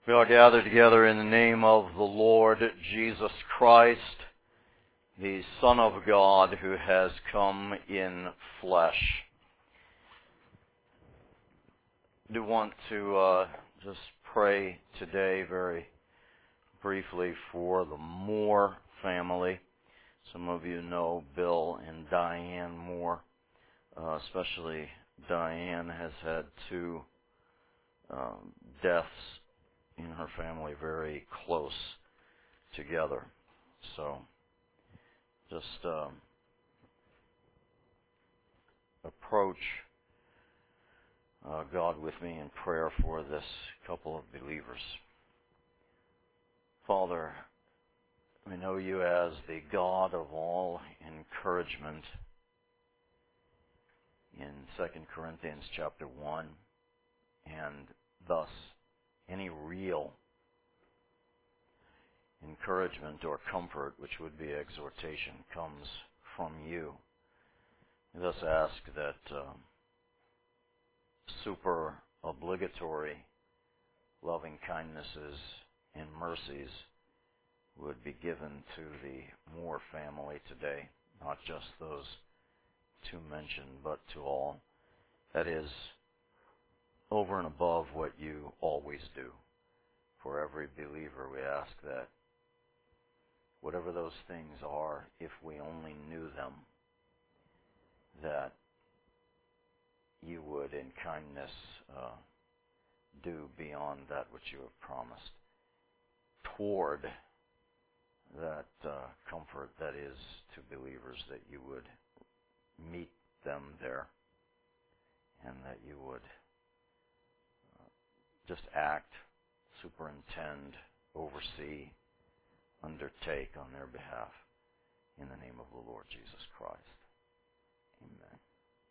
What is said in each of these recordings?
We are gathered together in the name of the Lord Jesus Christ, the Son of God who has come in flesh. I do want to just pray today very briefly for the Moore family. Some of you know Bill and Diane Moore. Especially Diane has had two deaths in her family very close together. So just approach God with me in prayer for this couple of believers. Father, we know you as the God of all encouragement in 2 Corinthians chapter 1, and thus any real encouragement or comfort, which would be exhortation, comes from you. We thus ask that super obligatory loving kindnesses and mercies would be given to the Moore family today, not just those two mentioned, but to all. That is, over and above what you always do. For every believer, we ask that whatever those things are, if we only knew them, that you would in kindness do beyond that which you have promised toward that comfort that is to believers, that you would meet them there and that you would just act, superintend, oversee, undertake on their behalf in the name of the Lord Jesus Christ. Amen.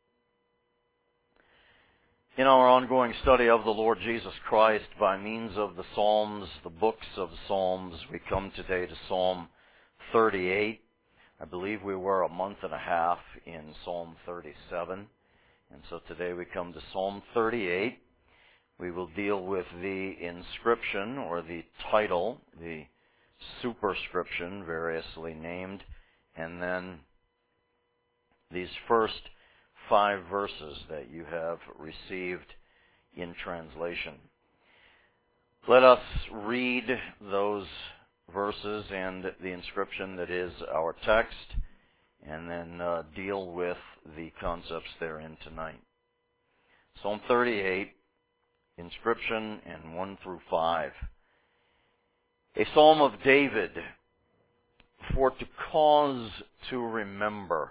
In our ongoing study of the Lord Jesus Christ by means of the Psalms, the books of Psalms, we come today to Psalm 38. I believe we were a month and a half in Psalm 37. And so today we come to Psalm 38. We will deal with the inscription or the title, the superscription, variously named, and then these first 5 verses that you have received in translation. Let us read those verses and the inscription that is our text, and then deal with the concepts therein tonight. Psalm 38, inscription, and 1 through 5. A psalm of David, for to cause to remember.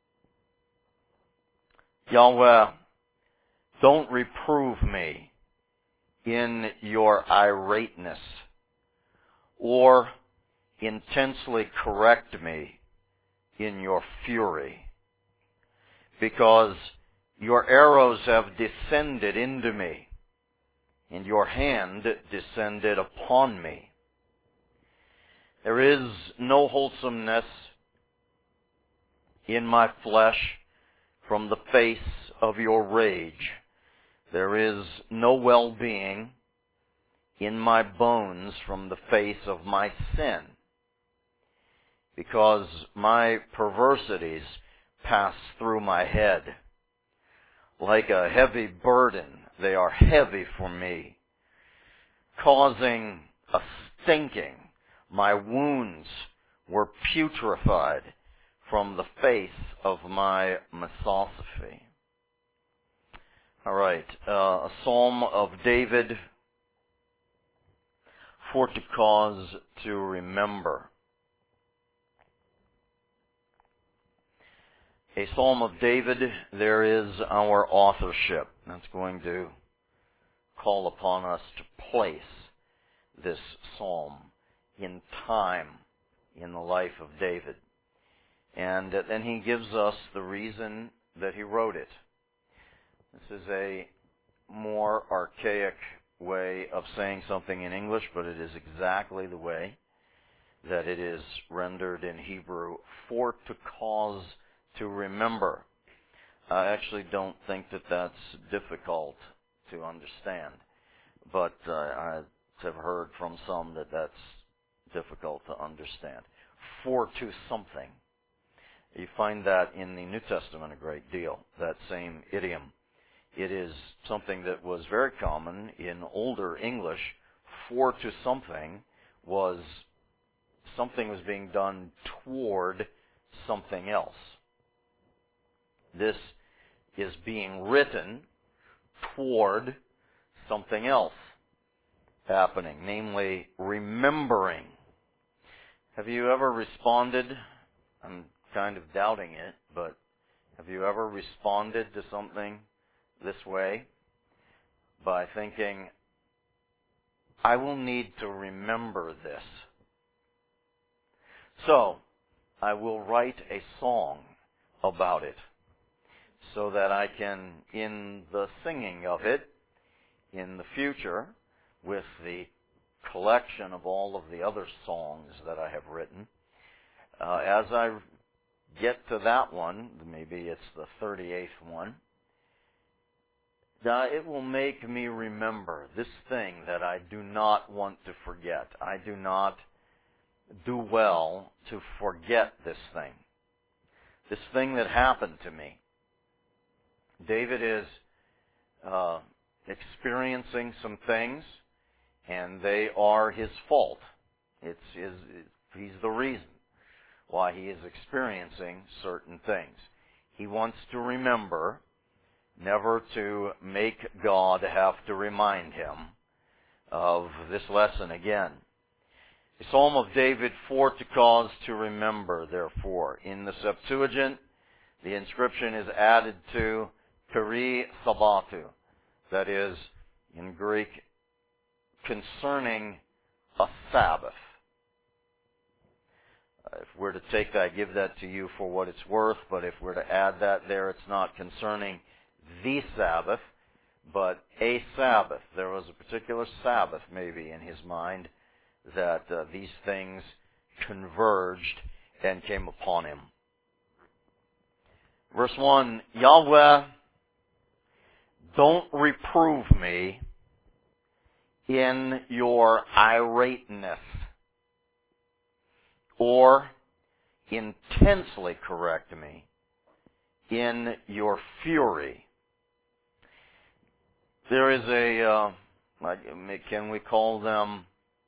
Yahweh, don't reprove me in your irateness, or intensely correct me in your fury, because your arrows have descended into me, and your hand descended upon me. There is no wholesomeness in my flesh from the face of your rage. There is no well-being in my bones from the face of my sin, because my perversities pass through my head. Like a heavy burden, they are heavy for me, causing a stinking. My wounds were putrefied from the face of my misosophy. All right, a psalm of David, for to cause to remember. A psalm of David, there is our authorship. That's going to call upon us to place this psalm in time in the life of David. And then he gives us the reason that he wrote it. This is a more archaic way of saying something in English, but it is exactly the way that it is rendered in Hebrew, for to cause to remember. I actually don't think that that's difficult to understand, but I have heard from some that that's difficult to understand. For to something. You find that in the New Testament a great deal, that same idiom. It is something that was very common in older English. For to something was something was being done toward something else. This is being written toward something else happening, namely remembering. Have you ever responded? I'm kind of doubting it, but have you ever responded to something this way by thinking, I will need to remember this, so I will write a song about it so that I can, in the singing of it in the future, with the collection of all of the other songs that I have written, as I get to that one, maybe it's the 38th one, it will make me remember this thing that I do not want to forget. I do not do well to forget this thing that happened to me. David is experiencing some things, and they are his fault. He's the reason why he is experiencing certain things. He wants to remember, never to make God have to remind him of this lesson again. A Psalm of David, for to cause to remember, therefore. In the Septuagint, the inscription is added to peri sabbatu, that is, in Greek, concerning a Sabbath. If we're to take that, give that to you for what it's worth, but if we're to add that there, it's not concerning the Sabbath, but a Sabbath. There was a particular Sabbath, maybe, in his mind, that these things converged and came upon him. Verse 1, Yahweh, don't reprove me in your irateness, or intensely correct me in your fury. There is can we call them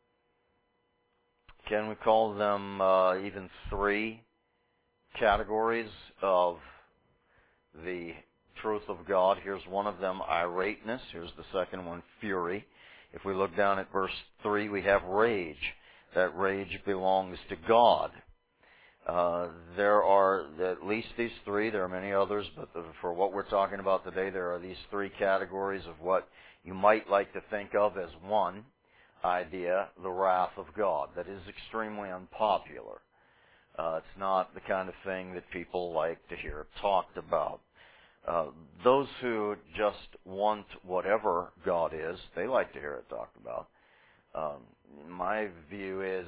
even three categories of the truth of God? Here's one of them, irateness. Here's the second one, fury. If we look down at verse 3, we have rage. That rage belongs to God. There are at least these three. There are many others, but for what we're talking about today, there are these three categories of what you might like to think of as one idea, the wrath of God. That is extremely unpopular. It's not the kind of thing that people like to hear talked about. Those who just want whatever God is, they like to hear it talked about. My view is,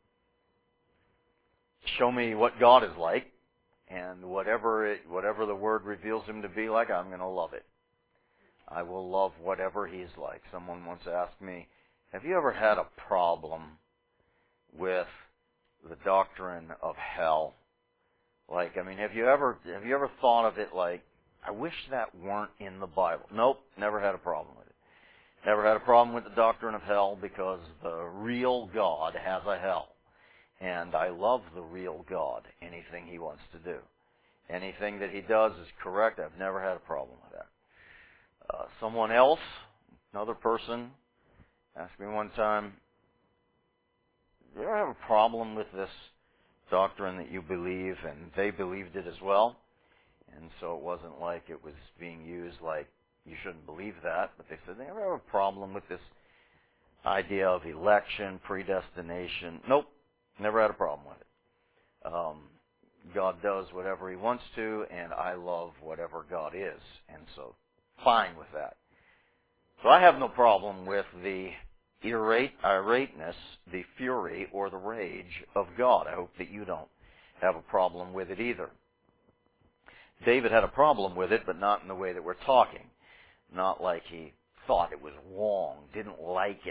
show me what God is like, and whatever the Word reveals Him to be like, I'm going to love it. I will love whatever He's like. Someone once asked me, have you ever had a problem with the doctrine of hell? Have you ever thought of it like, I wish that weren't in the Bible? Nope, never had a problem with it. Never had a problem with the doctrine of hell, because the real God has a hell. And I love the real God, anything He wants to do. Anything that He does is correct. I've never had a problem with that. Someone else, another person, asked me one time, do you ever have a problem with this doctrine that you believe? And they believed it as well. And so it wasn't like it was being used like, you shouldn't believe that. But they said, do you ever have a problem with this idea of election, predestination? Nope, never had a problem with it. God does whatever He wants to, and I love whatever God is. And so, fine with that. So I have no problem with the irateness, the fury, or the rage of God. I hope that you don't have a problem with it either. David had a problem with it, but not in the way that we're talking. Not like he thought it was wrong, didn't like it, that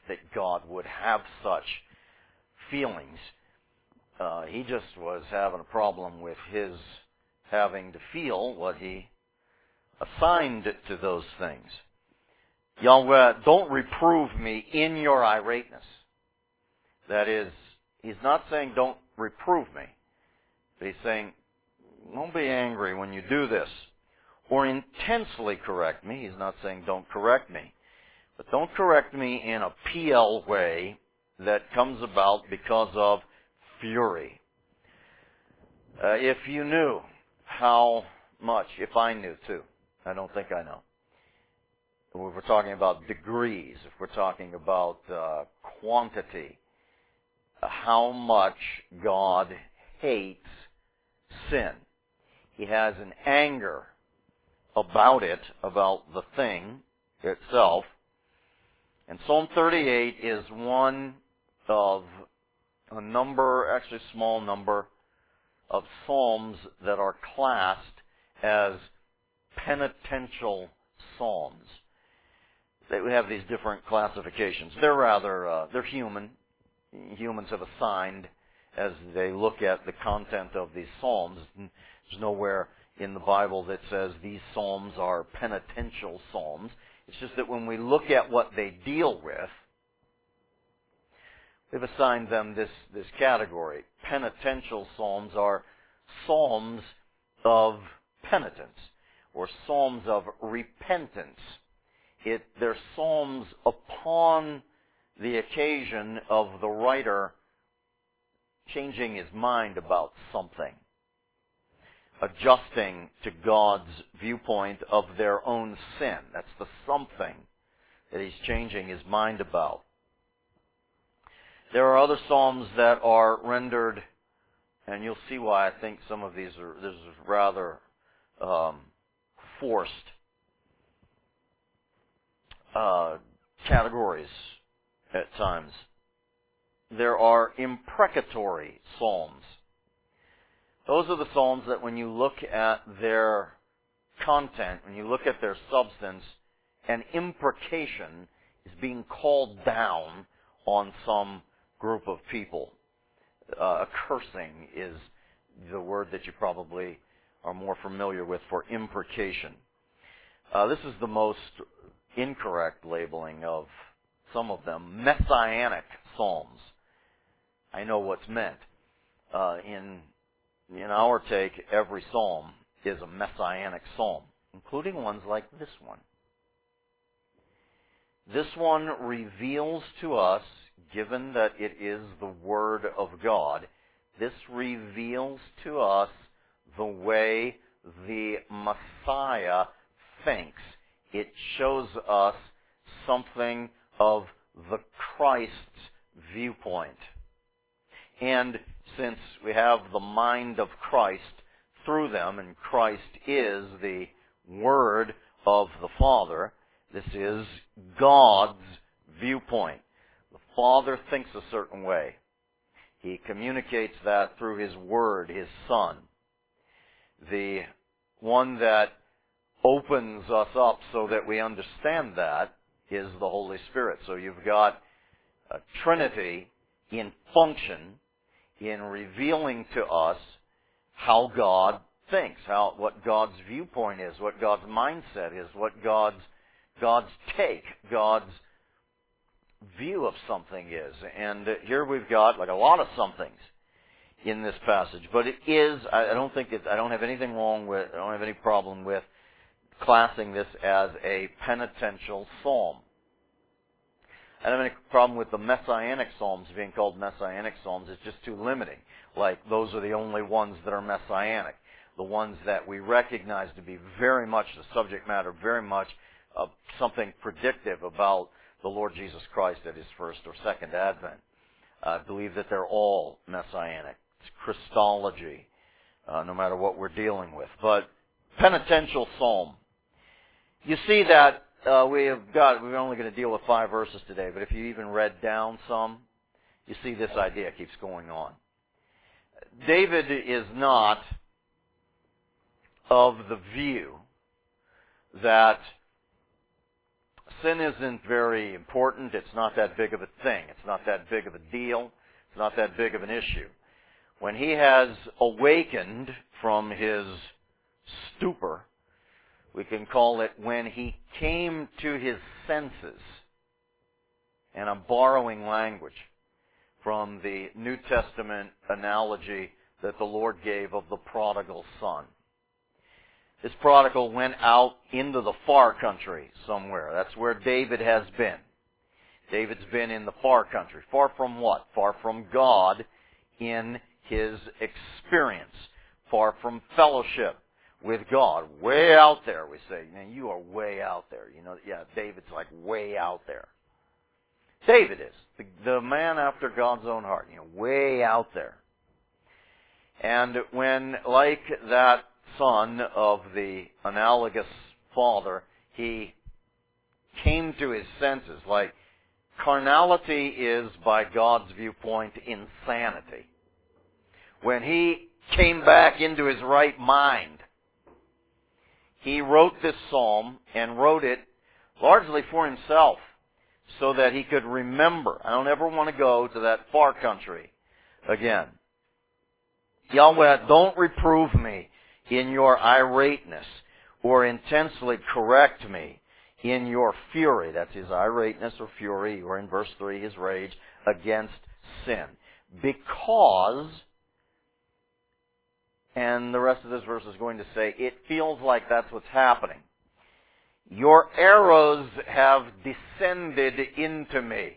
that God would have such feelings. He just was having a problem with his having to feel what he assigned to those things. Yahweh, don't reprove me in your irateness. That is, he's not saying don't reprove me, but he's saying don't be angry when you do this. Or intensely correct me. He's not saying don't correct me. But don't correct me in a PL way that comes about because of fury. If you knew how much, if I knew too, I don't think I know. If we're talking about degrees, if we're talking about quantity, how much God hates sin. He has an anger about it, about the thing itself. And Psalm 38 is one of a number, actually a small number, of psalms that are classed as penitential psalms. They have these different classifications. They're rather, they're human. Humans have assigned as they look at the content of these psalms. There's nowhere in the Bible that says these psalms are penitential psalms. It's just that when we look at what they deal with, we've assigned them this category. Penitential psalms are psalms of penitence or psalms of repentance. They're psalms upon the occasion of the writer changing his mind about something, adjusting to God's viewpoint of their own sin. That's the something that he's changing his mind about. There are other psalms that are rendered, and you'll see why I think some of these are rather forced categories at times. There are imprecatory psalms. Those are the psalms that when you look at their content, when you look at their substance, an imprecation is being called down on some group of people. A cursing is the word that you probably are more familiar with for imprecation. This is the most incorrect labeling of some of them. Messianic psalms. I know what's meant. In our take, every psalm is a messianic psalm, including ones like this one. This one reveals to us, given that it is the Word of God, this reveals to us the way the Messiah thinks. It shows us something of the Christ's viewpoint. And since we have the mind of Christ through them, and Christ is the Word of the Father, this is God's viewpoint. The Father thinks a certain way. He communicates that through His Word, His Son. The one that opens us up so that we understand that is the Holy Spirit. So you've got a Trinity in function, in revealing to us how God thinks, what God's viewpoint is, what God's mindset is, what God's take, God's view of something is. And here we've got like a lot of somethings in this passage. But it is, I don't have anything wrong with, I don't have any problem with classing this as a penitential psalm. I don't have any problem with the messianic psalms being called messianic psalms. It's just too limiting. Like, those are the only ones that are messianic. The ones that we recognize to be very much the subject matter, very much something predictive about the Lord Jesus Christ at His first or second advent. I believe that they're all messianic. It's Christology, no matter what we're dealing with. But penitential psalm. You see that we're only going to deal with 5 verses today, but if you even read down some, you see this idea keeps going on. David is not of the view that sin isn't very important. It's not that big of a thing. It's not that big of a deal. It's not that big of an issue. When he has awakened from his stupor, we can call it when he came to his senses. And I'm borrowing language from the New Testament analogy that the Lord gave of the prodigal son. This prodigal went out into the far country somewhere. That's where David has been. David's been in the far country. Far from what? Far from God in his experience. Far from fellowship with God. Way out there, we say. Man, you are way out there. You know, yeah, David's like way out there. David is. The man after God's own heart. You know, way out there. And when, like that son of the analogous father, he came to his senses. Like, carnality is, by God's viewpoint, insanity. When he came back into his right mind, he wrote this psalm and wrote it largely for himself so that he could remember. I don't ever want to go to that far country again. Yahweh, don't reprove me in your irateness or intensely correct me in your fury. That's his irateness or fury, or in verse 3, his rage against sin. Because, and the rest of this verse is going to say, it feels like that's what's happening. Your arrows have descended into me.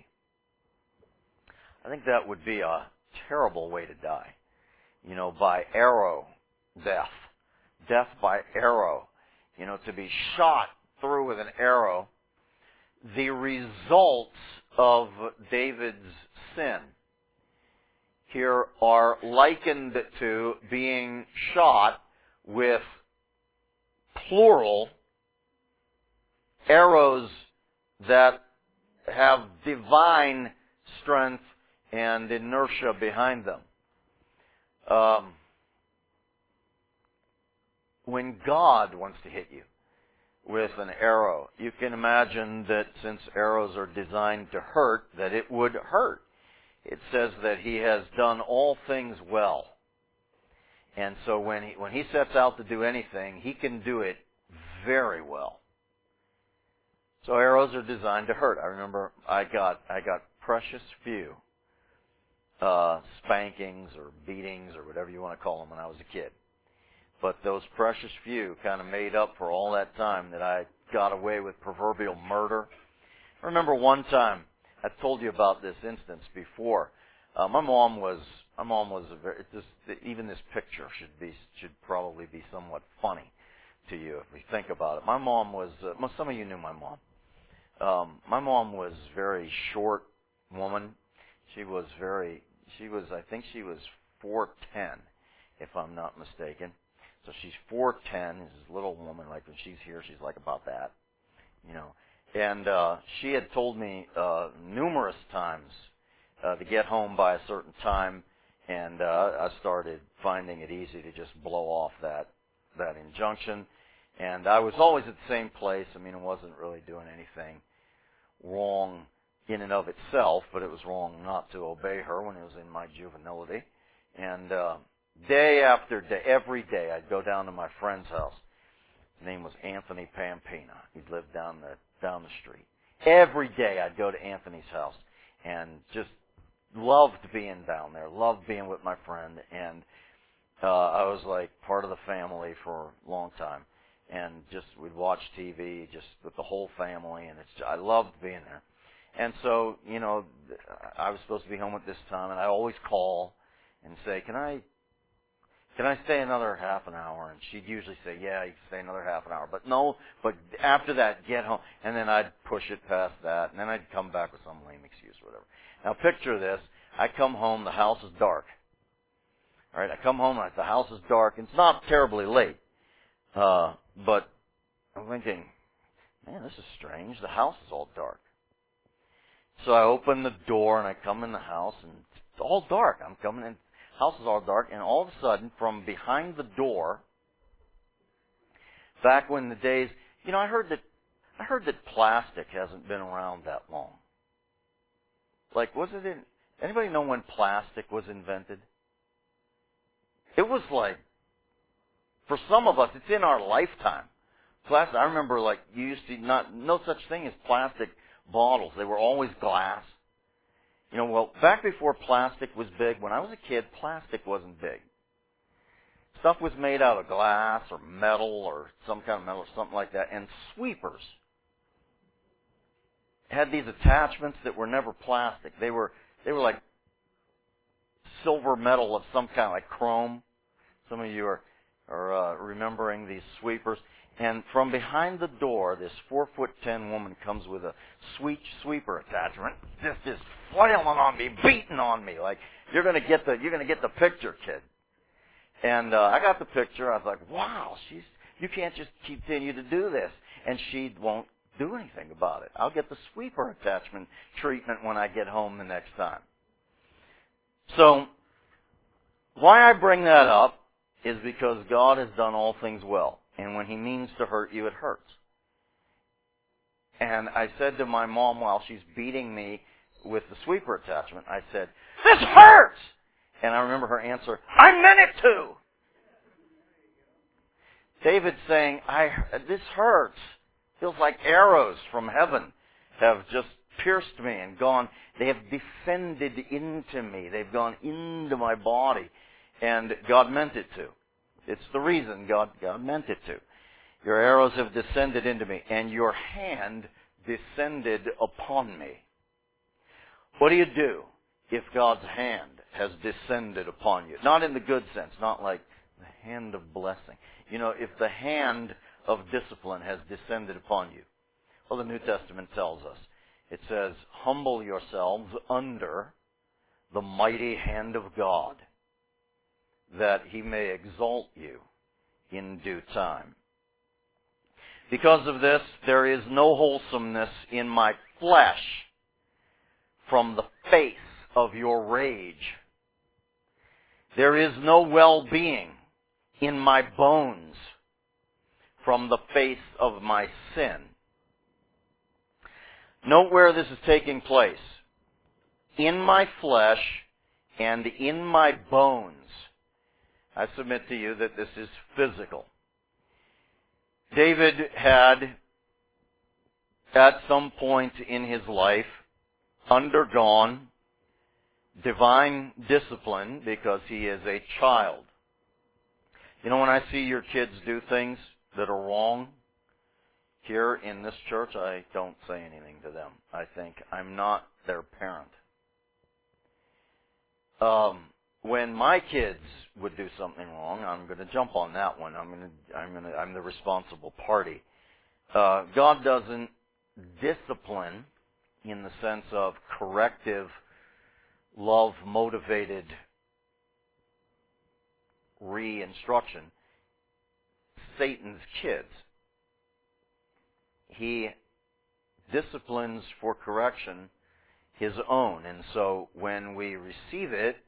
I think that would be a terrible way to die. You know, by arrow death. Death by arrow. You know, to be shot through with an arrow. The results of David's sin here are likened to being shot with plural arrows that have divine strength and inertia behind them. When God wants to hit you with an arrow, you can imagine that since arrows are designed to hurt, that it would hurt. It says that he has done all things well. And so when he sets out to do anything, he can do it very well. So arrows are designed to hurt. I remember I got precious few spankings or beatings or whatever you want to call them when I was a kid. But those precious few kind of made up for all that time that I got away with proverbial murder. I remember one time, I've told you about this instance before. My mom was a very, even this picture should probably be somewhat funny to you if we think about it. My mom was, some of you knew my mom. My mom was a very short woman. I think she was 4'10", if I'm not mistaken. So she's 4'10", this little woman, like when she's here, she's like about that, you know. And she had told me numerous times to get home by a certain time, and I started finding it easy to just blow off that injunction. And I was always at the same place. I mean, it wasn't really doing anything wrong in and of itself, but it was wrong not to obey her when it was in my juvenility. And day after day, every day, I'd go down to my friend's house. His name was Anthony Pampina. He lived down the street. Every day, I'd go to Anthony's house and just loved being down there, loved being with my friend, and I was like part of the family for a long time. And just we'd watch TV just with the whole family, and I loved being there. And so, you know, I was supposed to be home at this time, and I always call and say, Can I stay another half an hour? And she'd usually say, yeah, you can stay another half an hour. But no, but after that, get home. And then I'd push it past that, and then I'd come back with some lame excuse or whatever. Now picture this. I come home, the house is dark. All right, I come home, the house is dark. It's not terribly late. But I'm thinking, man, this is strange. The house is all dark. So I open the door, and I come in the house, and it's all dark. I'm coming in. House is all dark, and all of a sudden, from behind the door, back when the days, you know, I heard I heard that plastic hasn't been around that long. Like, anybody know when plastic was invented? It was like, for some of us, it's in our lifetime. Plastic, I remember like, you used to no such thing as plastic bottles. They were always glass. You know, well, back before plastic was big, when I was a kid, plastic wasn't big. Stuff was made out of glass or metal or some kind of metal or something like that. And sweepers had these attachments that were never plastic. They were like silver metal of some kind, like chrome. Some of you are remembering these sweepers. And from behind the door, this 4'10" woman comes with a sweeper attachment, just flailing on me, beating on me, like you're gonna get the picture, kid. And I got the picture. I was like, wow, you can't just continue to do this. And she won't do anything about it. I'll get the sweeper attachment treatment when I get home the next time. So, why I bring that up is because God has done all things well. And when He means to hurt you, it hurts. And I said to my mom while she's beating me with the sweeper attachment, I said, "This hurts!" And I remember her answer, "I meant it to!" David's saying, this hurts. Feels like arrows from heaven have just pierced me and gone. They have descended into me. They've gone into my body. And God meant it to. It's the reason God meant it to. Your arrows have descended into me, and your hand descended upon me. What do you do if God's hand has descended upon you? Not in the good sense, not like the hand of blessing. You know, if the hand of discipline has descended upon you. Well, the New Testament tells us. It says, humble yourselves under the mighty hand of God, that He may exalt you in due time. Because of this, there is no wholesomeness in my flesh from the face of your rage. There is no well-being in my bones from the face of my sin. Note where this is taking place. In my flesh and in my bones. I submit to you that this is physical. David had, at some point in his life, undergone divine discipline because he is a child. You know, when I see your kids do things that are wrong here in this church, I don't say anything to them. I think I'm not their parent. When my kids would do something wrong, I'm going to jump on that one. I'm the responsible party. God doesn't discipline in the sense of corrective, love-motivated re-instruction. Satan's kids. He disciplines for correction His own. And so when we receive it,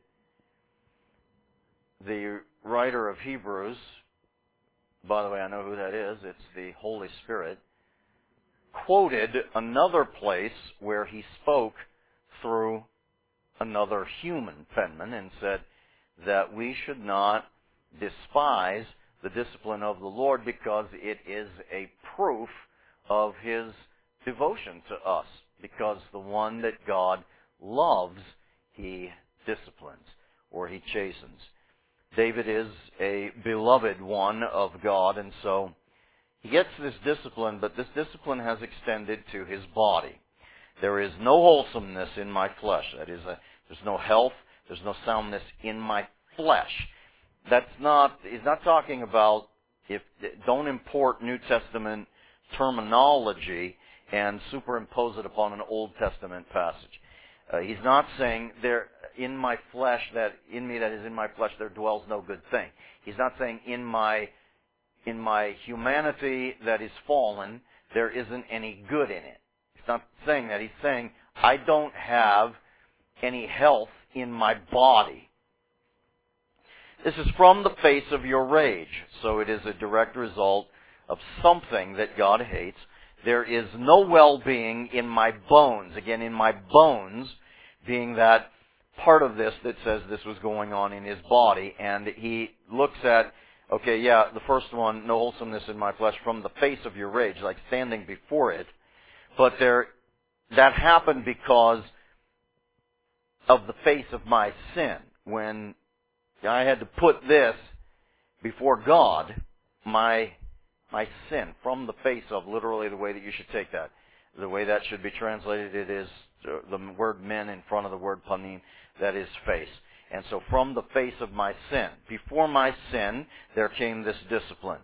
the writer of Hebrews, by the way, I know who that is, it's the Holy Spirit, quoted another place where he spoke through another human penman and said that we should not despise the discipline of the Lord because it is a proof of His devotion to us. Because the one that God loves, He disciplines or He chastens. David is a beloved one of God, and so he gets this discipline, but this discipline has extended to his body. There is no wholesomeness in my flesh. That is, there's no health, there's no soundness in my flesh. He's not talking about, don't import New Testament terminology and superimpose it upon an Old Testament passage. He's not saying in my flesh, that in me that is in my flesh there dwells no good thing. He's not saying in my humanity that is fallen there isn't any good in it. He's not saying that. He's saying I don't have any health in my body. This is from the face of your rage. So it is a direct result of something that God hates. There is no well-being in my bones. Again, in my bones, being that part of this that says this was going on in his body. And he looks at, okay, yeah, the first one, no wholesomeness in my flesh, from the face of your rage, like standing before it. But that happened because of the face of my sin. When I had to put this before God, my sin, from the face of, literally the way that you should take that. The way that should be translated, it is the word men in front of the word panim, that is face. And so from the face of my sin, before my sin, there came this discipline.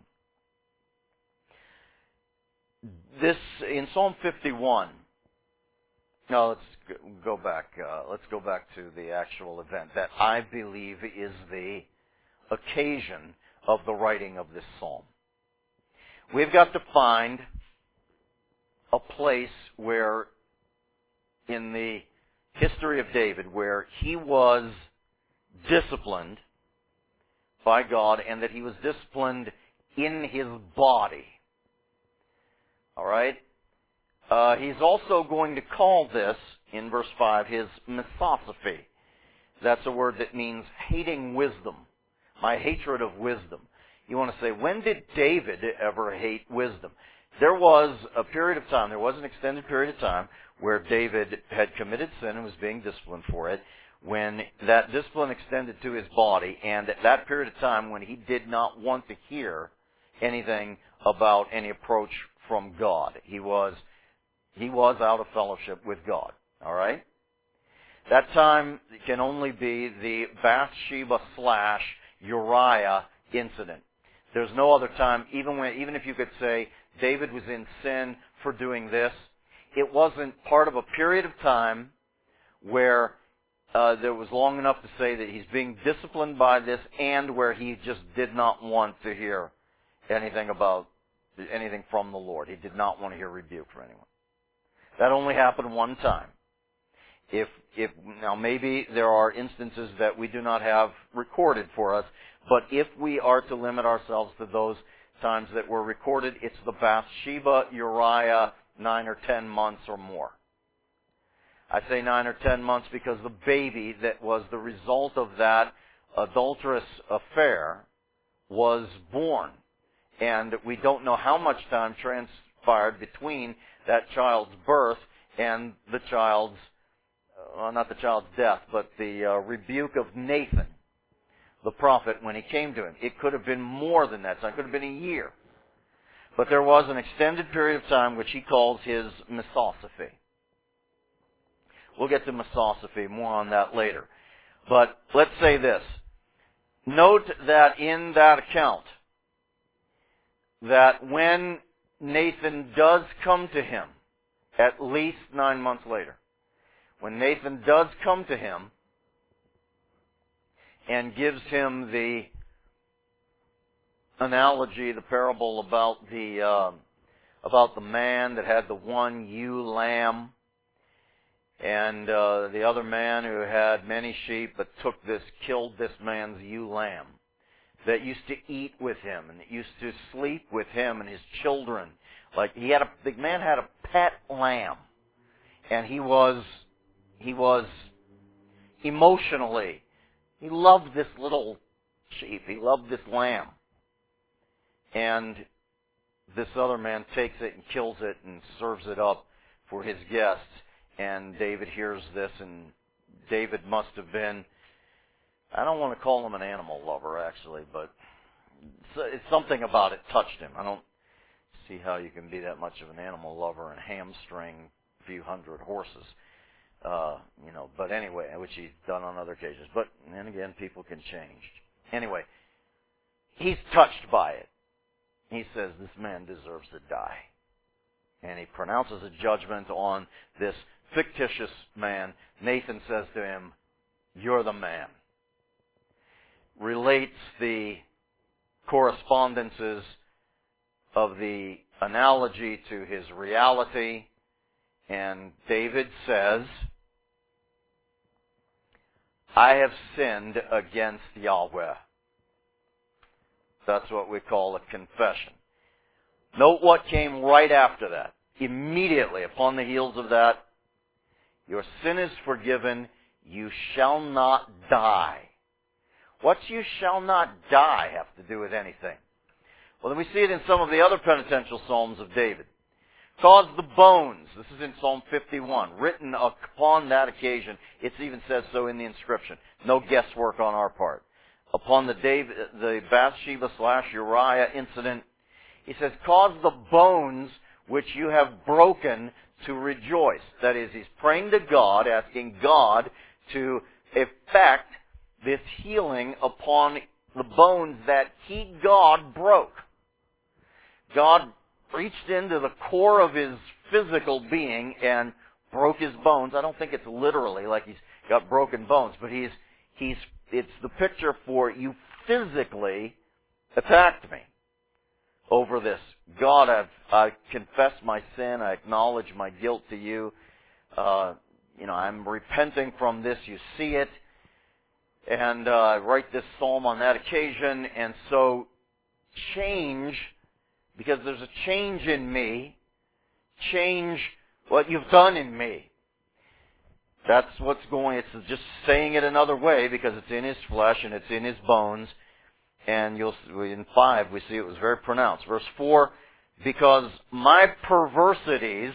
This, in Psalm 51, no, let's go back. Let's go back to the actual event that I believe is the occasion of the writing of this psalm. We've got to find a place where, in the history of David, where he was disciplined by God and that he was disciplined in his body. All right? He's also going to call this, in verse 5, his misosophy. That's a word that means hating wisdom. My hatred of wisdom. You want to say, when did David ever hate wisdom? There was a period of time, there was an extended period of time where David had committed sin and was being disciplined for it, when that discipline extended to his body, and at that period of time when he did not want to hear anything about any approach from God. He was out of fellowship with God. All right? That time can only be the Bathsheba / Uriah incident. There's no other time, even if you could say David was in sin for doing this, it wasn't part of a period of time where there was long enough to say that he's being disciplined by this, and where he just did not want to hear anything from the Lord. He did not want to hear rebuke from anyone. That only happened one time. Now maybe there are instances that we do not have recorded for us, but if we are to limit ourselves to those times that were recorded, it's the Bathsheba, Uriah, 9 or 10 months or more. I say 9 or 10 months because the baby that was the result of that adulterous affair was born. And we don't know how much time transpired between that child's birth and the child's, not the child's death, but the rebuke of Nathan, the prophet, when he came to him. It could have been more than that. So it could have been a year. But there was an extended period of time which he calls his misosophy. We'll get to misosophy, more on that later. But let's say this. Note that in that account, that when Nathan does come to him, at least 9 months later, when Nathan does come to him and gives him the analogy, the parable about the man that had the one ewe lamb, and the other man who had many sheep but killed this man's ewe lamb, that used to eat with him and that used to sleep with him and his children. Like the man had a pet lamb, and he was emotionally, he loved this little sheep. He loved this lamb. And this other man takes it and kills it and serves it up for his guests. And David hears this, and David must have been, I don't want to call him an animal lover, actually, but it's something about it touched him. I don't see how you can be that much of an animal lover and hamstring a few hundred horses. But anyway, which he's done on other occasions. But then again, people can change. Anyway, he's touched by it. He says, this man deserves to die. And he pronounces a judgment on this fictitious man. Nathan says to him, you're the man. Relates the correspondences of the analogy to his reality. And David says, I have sinned against Yahweh. That's what we call a confession. Note what came right after that. immediately upon the heels of that, your sin is forgiven, you shall not die. What's you shall not die have to do with anything? Well, then we see it in some of the other penitential psalms of David. Cause the bones, this is in Psalm 51, written upon that occasion. It even says so in the inscription. No guesswork on our part. Upon the Bathsheba/Uriah incident, he says, cause the bones which you have broken to rejoice. That is, he's praying to God, asking God to effect this healing upon the bones that he, God, broke. God reached into the core of his physical being and broke his bones. I don't think it's literally like he's got broken bones, but it's the picture for you physically attacked me over this. God, I confess my sin. I acknowledge my guilt to you. I'm repenting from this. You see it. And I write this psalm on that occasion. And so change, because there's a change in me, change what you've done in me. That's what's going, it's just saying it another way because it's in his flesh and it's in his bones. And in 5 we see it was very pronounced. Verse 4, because my perversities,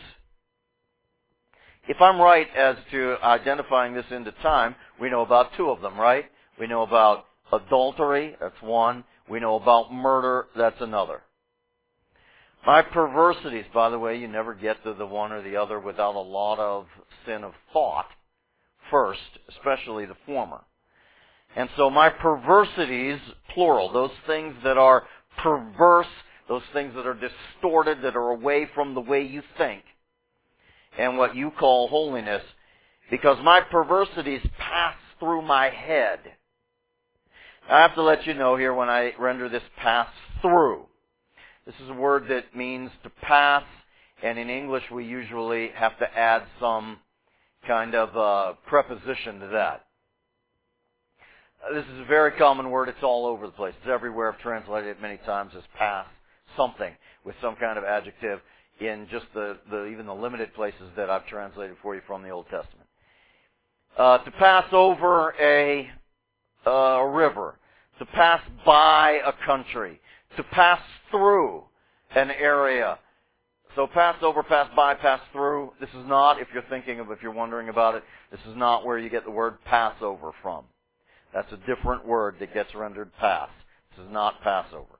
if I'm right as to identifying this into time, we know about 2 of them, right? We know about adultery, that's one. We know about murder, that's another. My perversities, by the way, you never get to the one or the other without a lot of sin of thought first, especially the former. And so my perversities, plural, those things that are perverse, those things that are distorted, that are away from the way you think, and what you call holiness, because my perversities pass through my head. I have to let you know here when I render this pass through. This is a word that means to pass, and in English we usually have to add some kind of preposition to that. This is a very common word. It's all over the place. It's everywhere. I've translated it many times as pass something with some kind of adjective in just even the limited places that I've translated for you from the Old Testament. To pass over a river, to pass by a country, to pass through an area. So pass over, pass by, pass through. This is not, if you're wondering about it, this is not where you get the word Passover from. That's a different word that gets rendered pass. This is not Passover.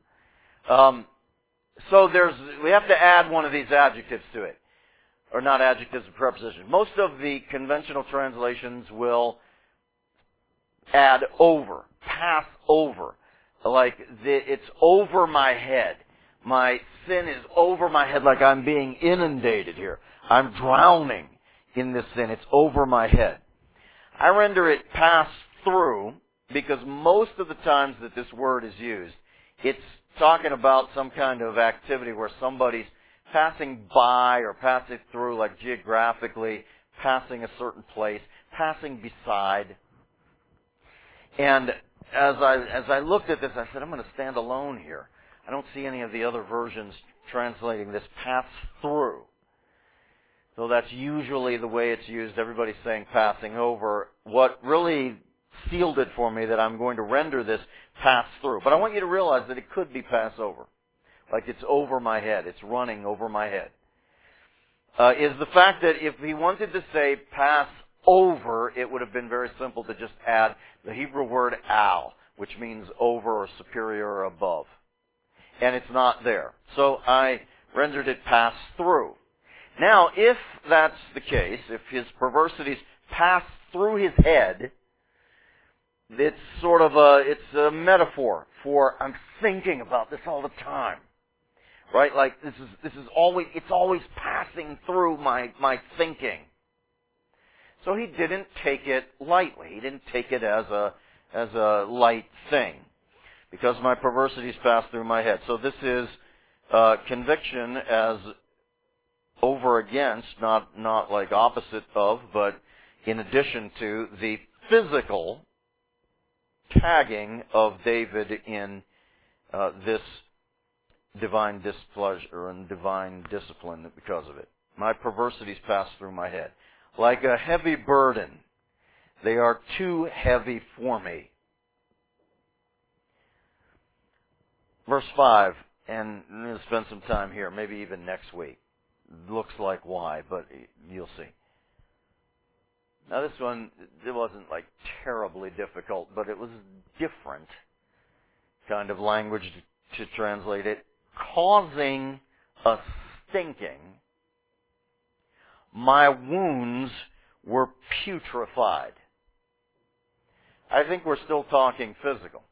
So we have to add one of these adjectives to it. Or not adjectives, but prepositions. Most of the conventional translations will add over, pass over. Like, it's over my head. My sin is over my head, like I'm being inundated here. I'm drowning in this sin. It's over my head. I render it pass through because most of the times that this word is used, it's talking about some kind of activity where somebody's passing by or passing through, like geographically, passing a certain place, passing beside. And as I looked at this, I said, I'm going to stand alone here. I don't see any of the other versions translating this pass through. So that's usually the way it's used. Everybody's saying passing over. What really sealed it for me that I'm going to render this pass through. But I want you to realize that it could be pass over. Like it's over my head. It's running over my head. Is the fact that if he wanted to say pass over, it would have been very simple to just add the Hebrew word al, which means over or superior or above. And it's not there. So I rendered it pass through. Now, if that's the case, if his perversities pass through his head, it's sort of it's a metaphor for I'm thinking about this all the time. Right? Like it's always passing through my thinking. So he didn't take it lightly. He didn't take it as a light thing. Because my perversities pass through my head. So this is conviction as over against, not like opposite of, but in addition to the physical tagging of David in this divine displeasure and divine discipline because of it. My perversities pass through my head. Like a heavy burden, they are too heavy for me. Verse 5, and I'm going to spend some time here, maybe even next week. Looks like why, but you'll see. Now this one, it wasn't like terribly difficult, but it was different kind of language to translate it. Causing a stinking, my wounds were putrefied. I think we're still talking physical.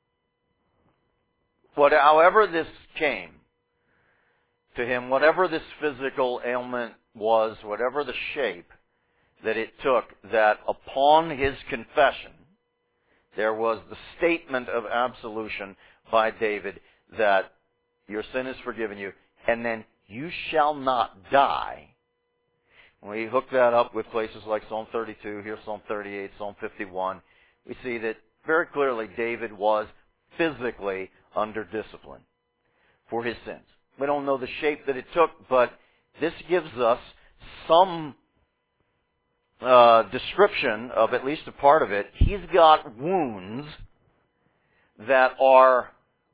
However this came to him, whatever this physical ailment was, whatever the shape that it took, that upon his confession, there was the statement of absolution by David that your sin is forgiven you, and then you shall not die. When we hook that up with places like Psalm 32, here Psalm 38, Psalm 51, we see that very clearly David was physically under discipline for his sins. We don't know the shape that it took, but this gives us some description of at least a part of it. He's got wounds that are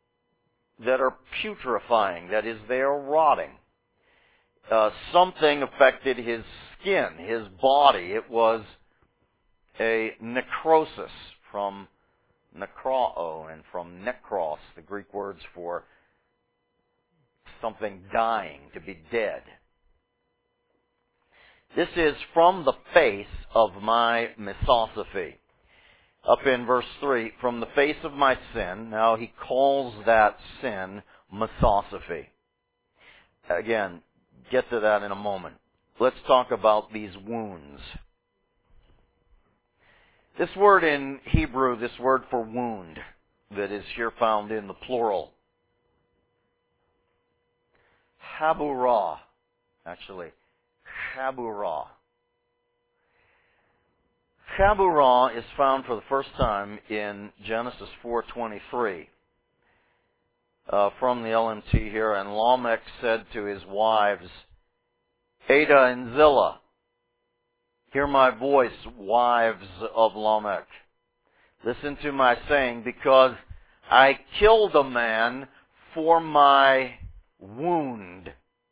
putrefying, that is, they are rotting. Something affected his skin, his body. It was a necrosis from nekrao and from nekros, the Greek words for something dying, to be dead. This is from the face of my misosophy. Up in verse 3, from the face of my sin. Now he calls that sin misosophy. Again, get to that in a moment. Let's talk about these wounds. This word in Hebrew, this word for wound, that is here found in the plural, haburah, actually, haburah. Haburah is found for the first time in Genesis 4:23 from the LMT here. And Lamech said to his wives, Adah and Zillah, hear my voice, wives of Lamech. Listen to my saying, because I killed a man for my wound,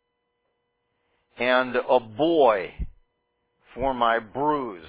and a boy for my bruise.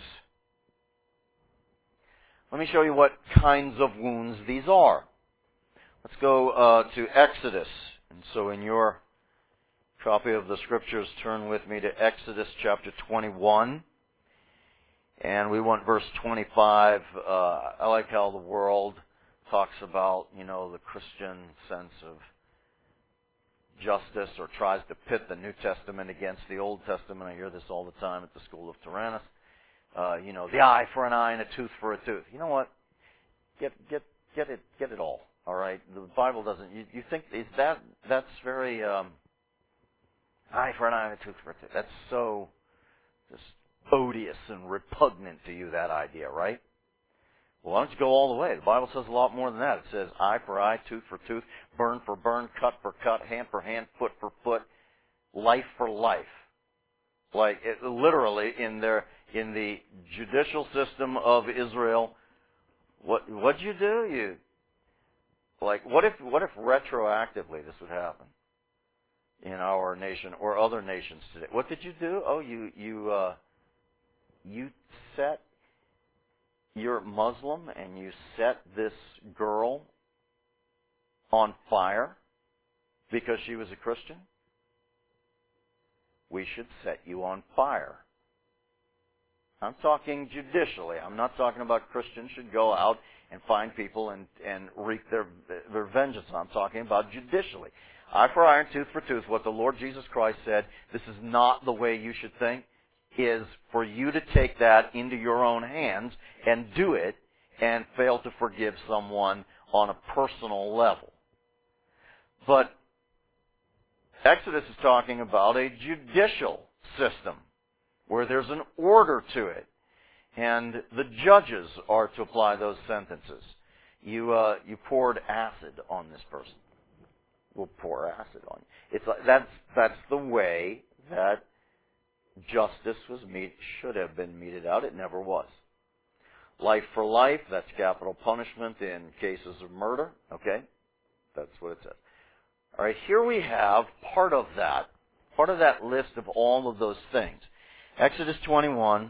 Let me show you what kinds of wounds these are. Let's go to Exodus. And so in your copy of the Scriptures, turn with me to Exodus chapter 21. And we want verse 25. I like how the world talks about, the Christian sense of justice, or tries to pit the New Testament against the Old Testament. I hear this all the time at the school of Tyrannus. The eye for an eye and a tooth for a tooth. You know what? Get it all. All right. The Bible doesn't. You think that's very eye for an eye and a tooth for a tooth. That's so just odious and repugnant to you, that idea, right? Well, why don't you go all the way? The Bible says a lot more than that. It says eye for eye, tooth for tooth, burn for burn, cut for cut, hand for hand, foot for foot, life for life. Like literally in the judicial system of Israel, what'd you do? What if retroactively this would happen in our nation or other nations today? What did you do? Oh, you set. You're Muslim and you set this girl on fire because she was a Christian? We should set you on fire. I'm talking judicially. I'm not talking about Christians should go out and find people and wreak their vengeance. I'm talking about judicially. Eye for eye and tooth for tooth. What the Lord Jesus Christ said, this is not the way you should think, is for you to take that into your own hands and do it and fail to forgive someone on a personal level. But Exodus is talking about a judicial system where there's an order to it, and the judges are to apply those sentences. You poured acid on this person. we'll pour acid on you. It's like, that's the way that justice should have been meted out. It never was. Life for life, that's capital punishment in cases of murder. Okay? That's what it says. All right, here we have part of that list of all of those things. Exodus 21,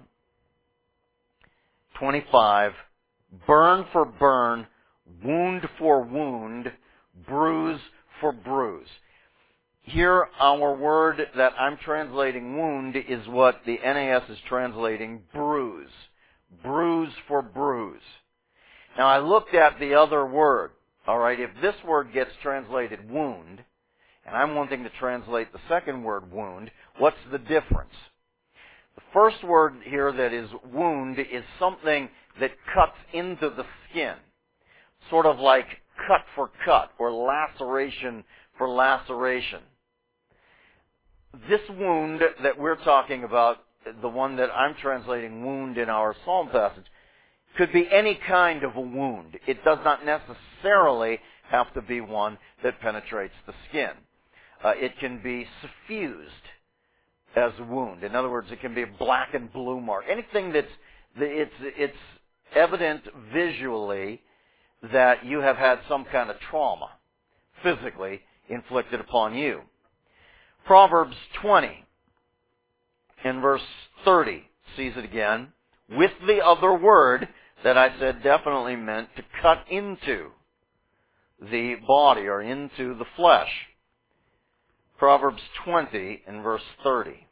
25, burn for burn, wound for wound, bruise for bruise. Here, our word that I'm translating wound is what the NAS is translating bruise. Bruise for bruise. Now, I looked at the other word. All right, if this word gets translated wound, and I'm wanting to translate the second word wound, what's the difference? The first word here that is wound is something that cuts into the skin. Sort of like cut for cut or laceration for laceration. This wound that we're talking about, the one that I'm translating wound in our psalm passage, could be any kind of a wound. It does not necessarily have to be one that penetrates the skin. It can be suffused as a wound. In other words, it can be a black and blue mark. Anything it's evident visually that you have had some kind of trauma physically inflicted upon you. Proverbs 20 in verse 30 sees it again with the other word that I said definitely meant to cut into the body or into the flesh. Proverbs 20 in verse 30.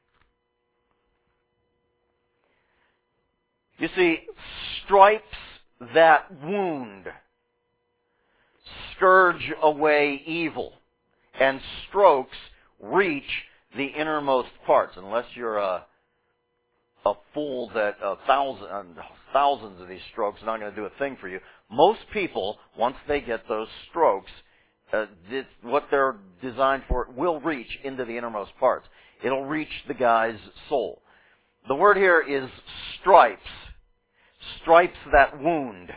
You see, stripes that wound scourge away evil, and strokes reach the innermost parts. Unless you're a fool that thousands of these strokes are not going to do a thing for you. Most people, once they get those strokes, what they're designed for will reach into the innermost parts. It'll reach the guy's soul. The word here is stripes. Stripes that wound.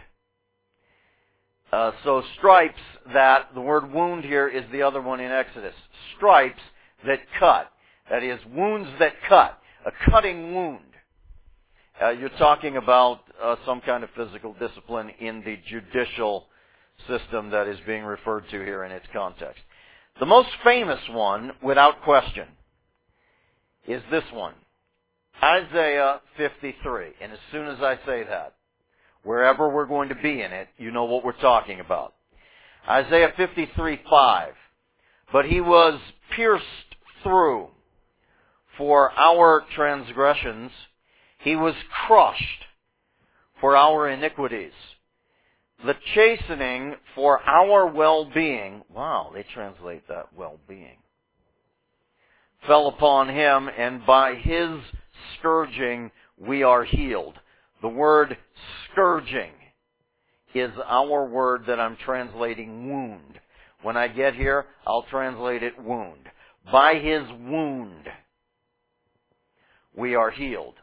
So stripes that, the word wound here is the other one in Exodus. Stripes that cut. That is, wounds that cut. A cutting wound. You're talking about some kind of physical discipline in the judicial system that is being referred to here in its context. The most famous one, without question, is this one. Isaiah 53. And as soon as I say that, wherever we're going to be in it, you know what we're talking about. Isaiah 53:5. But he was pierced through for our transgressions. He was crushed for our iniquities. The chastening for our well-being, wow, they translate that well-being, fell upon him, and by his scourging we are healed. The word scourging is our word that I'm translating wound. When I get here, I'll translate it wound. By his wound we are healed.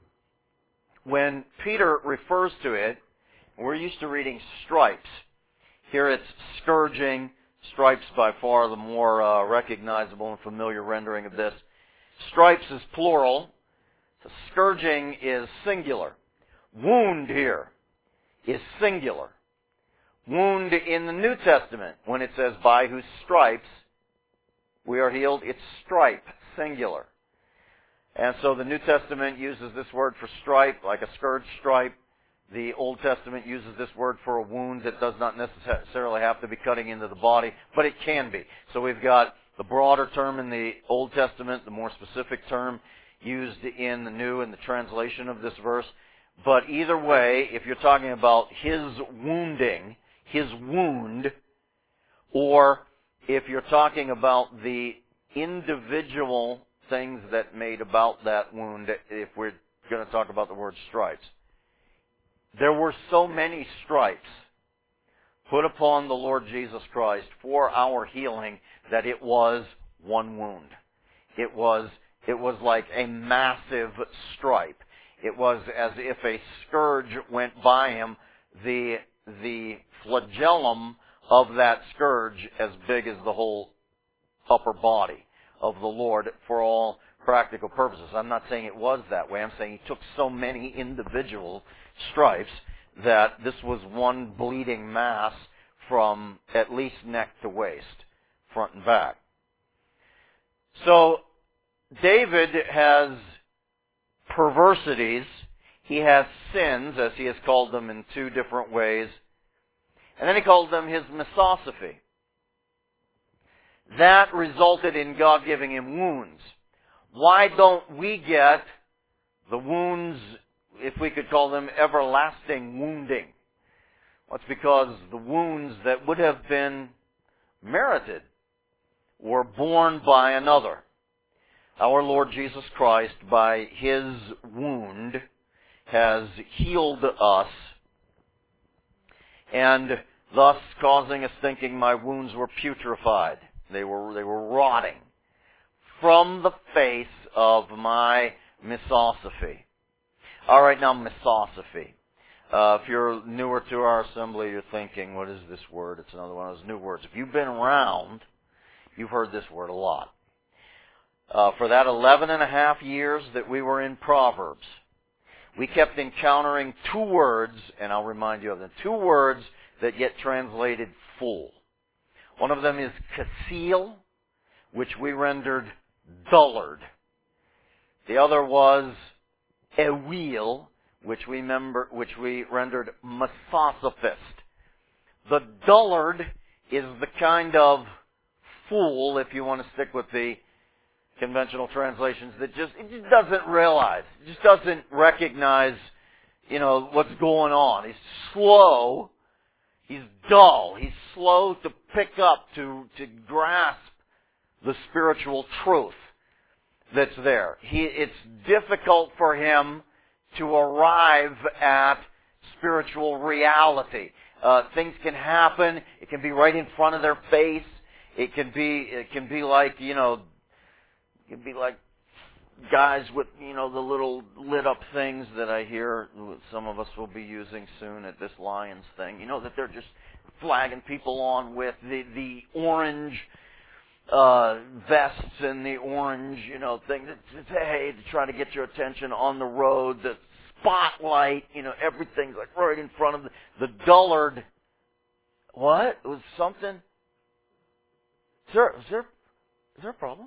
When Peter refers to it, we're used to reading stripes. Here it's scourging. Stripes by far the more recognizable and familiar rendering of this. Stripes is plural. So scourging is singular. Wound here is singular. Wound in the New Testament, when it says by whose stripes we are healed, it's stripe, singular. And so the New Testament uses this word for stripe, like a scourge stripe. The Old Testament uses this word for a wound that does not necessarily have to be cutting into the body, but it can be. So we've got the broader term in the Old Testament, the more specific term used in the New in the translation of this verse. But either way, if you're talking about his wounding, his wound, or if you're talking about the individual things that made about that wound, if we're going to talk about the word stripes, there were so many stripes put upon the Lord Jesus Christ for our healing that it was one wound. It was like a massive stripe. It was as if a scourge went by him, the flagellum of that scourge as big as the whole upper body of the Lord for all practical purposes. I'm not saying it was that way. I'm saying he took so many individual stripes that this was one bleeding mass from at least neck to waist, front and back. So David has perversities. He has sins, as he has called them in two different ways. And then he called them his misosophy. That resulted in God giving him wounds. Why don't we get the wounds, if we could call them everlasting wounding? Well, it's because the wounds that would have been merited were borne by another. Our Lord Jesus Christ, by his wound, has healed us, and thus causing us thinking my wounds were putrefied. They were rotting from the face of my misosophy. All right, now misosophy. If you're newer to our assembly, you're thinking, what is this word? It's another one of those new words. If you've been around, you've heard this word a lot. For that 11 and a half years that we were in Proverbs, we kept encountering two words, and I'll remind you of them, two words that get translated fool. One of them is kasil, which we rendered dullard. The other was ewil, which we rendered misosophist. The dullard is the kind of fool, if you want to stick with the conventional translations, that just doesn't realize, just doesn't recognize, what's going on. He's slow, he's dull, he's slow to pick up, to grasp the spiritual truth that's there. It's difficult for him to arrive at spiritual reality. Things can happen. It can be right in front of their face. It can be like, it can be like guys with, the little lit up things that I hear some of us will be using soon at this Lions thing. That they're just flagging people on with the orange vests and the orange, thing to try to get your attention on the road, the spotlight, everything's like right in front of the dullard. What? It was something? Is there a problem?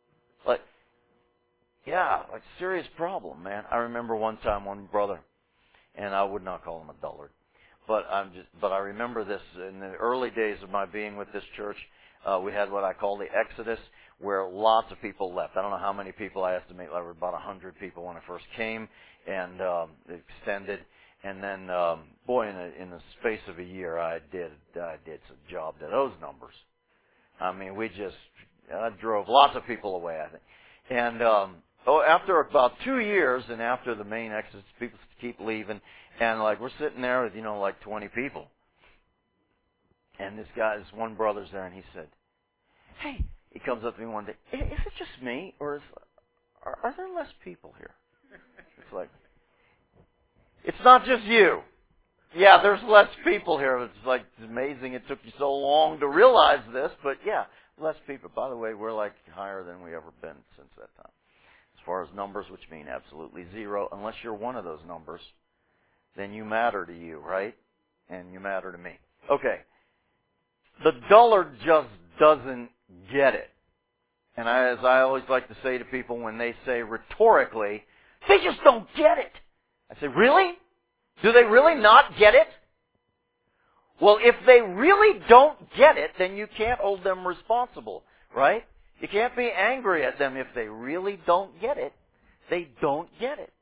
Serious problem, man. I remember one time one brother, and I would not call him a dullard, but I remember this in the early days of my being with this church. We had what I call the Exodus, where lots of people left. I don't know how many people. I estimate there were about 100 people when I first came, and it extended. And then, in the space of a year, I did some job to those numbers. I mean, I drove lots of people away, I think. And after about 2 years, and after the main Exodus, people keep leaving, and we're sitting there with 20 people. And this one brother's there, and he said, "Hey," he comes up to me one day, "Is it just me, or are there less people here?" It's like, it's not just you. Yeah, there's less people here. It's amazing it took you so long to realize this, but yeah, less people. By the way, we're higher than we ever been since that time. As far as numbers, which mean absolutely zero, unless you're one of those numbers, then you matter to you, right? And you matter to me. Okay. The dullard just doesn't get it. And as I always like to say to people when they say rhetorically, they just don't get it. I say, really? Do they really not get it? Well, if they really don't get it, then you can't hold them responsible, right? You can't be angry at them if they really don't get it. They don't get it.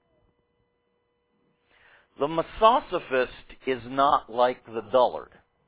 The misosophist is not like the dullard.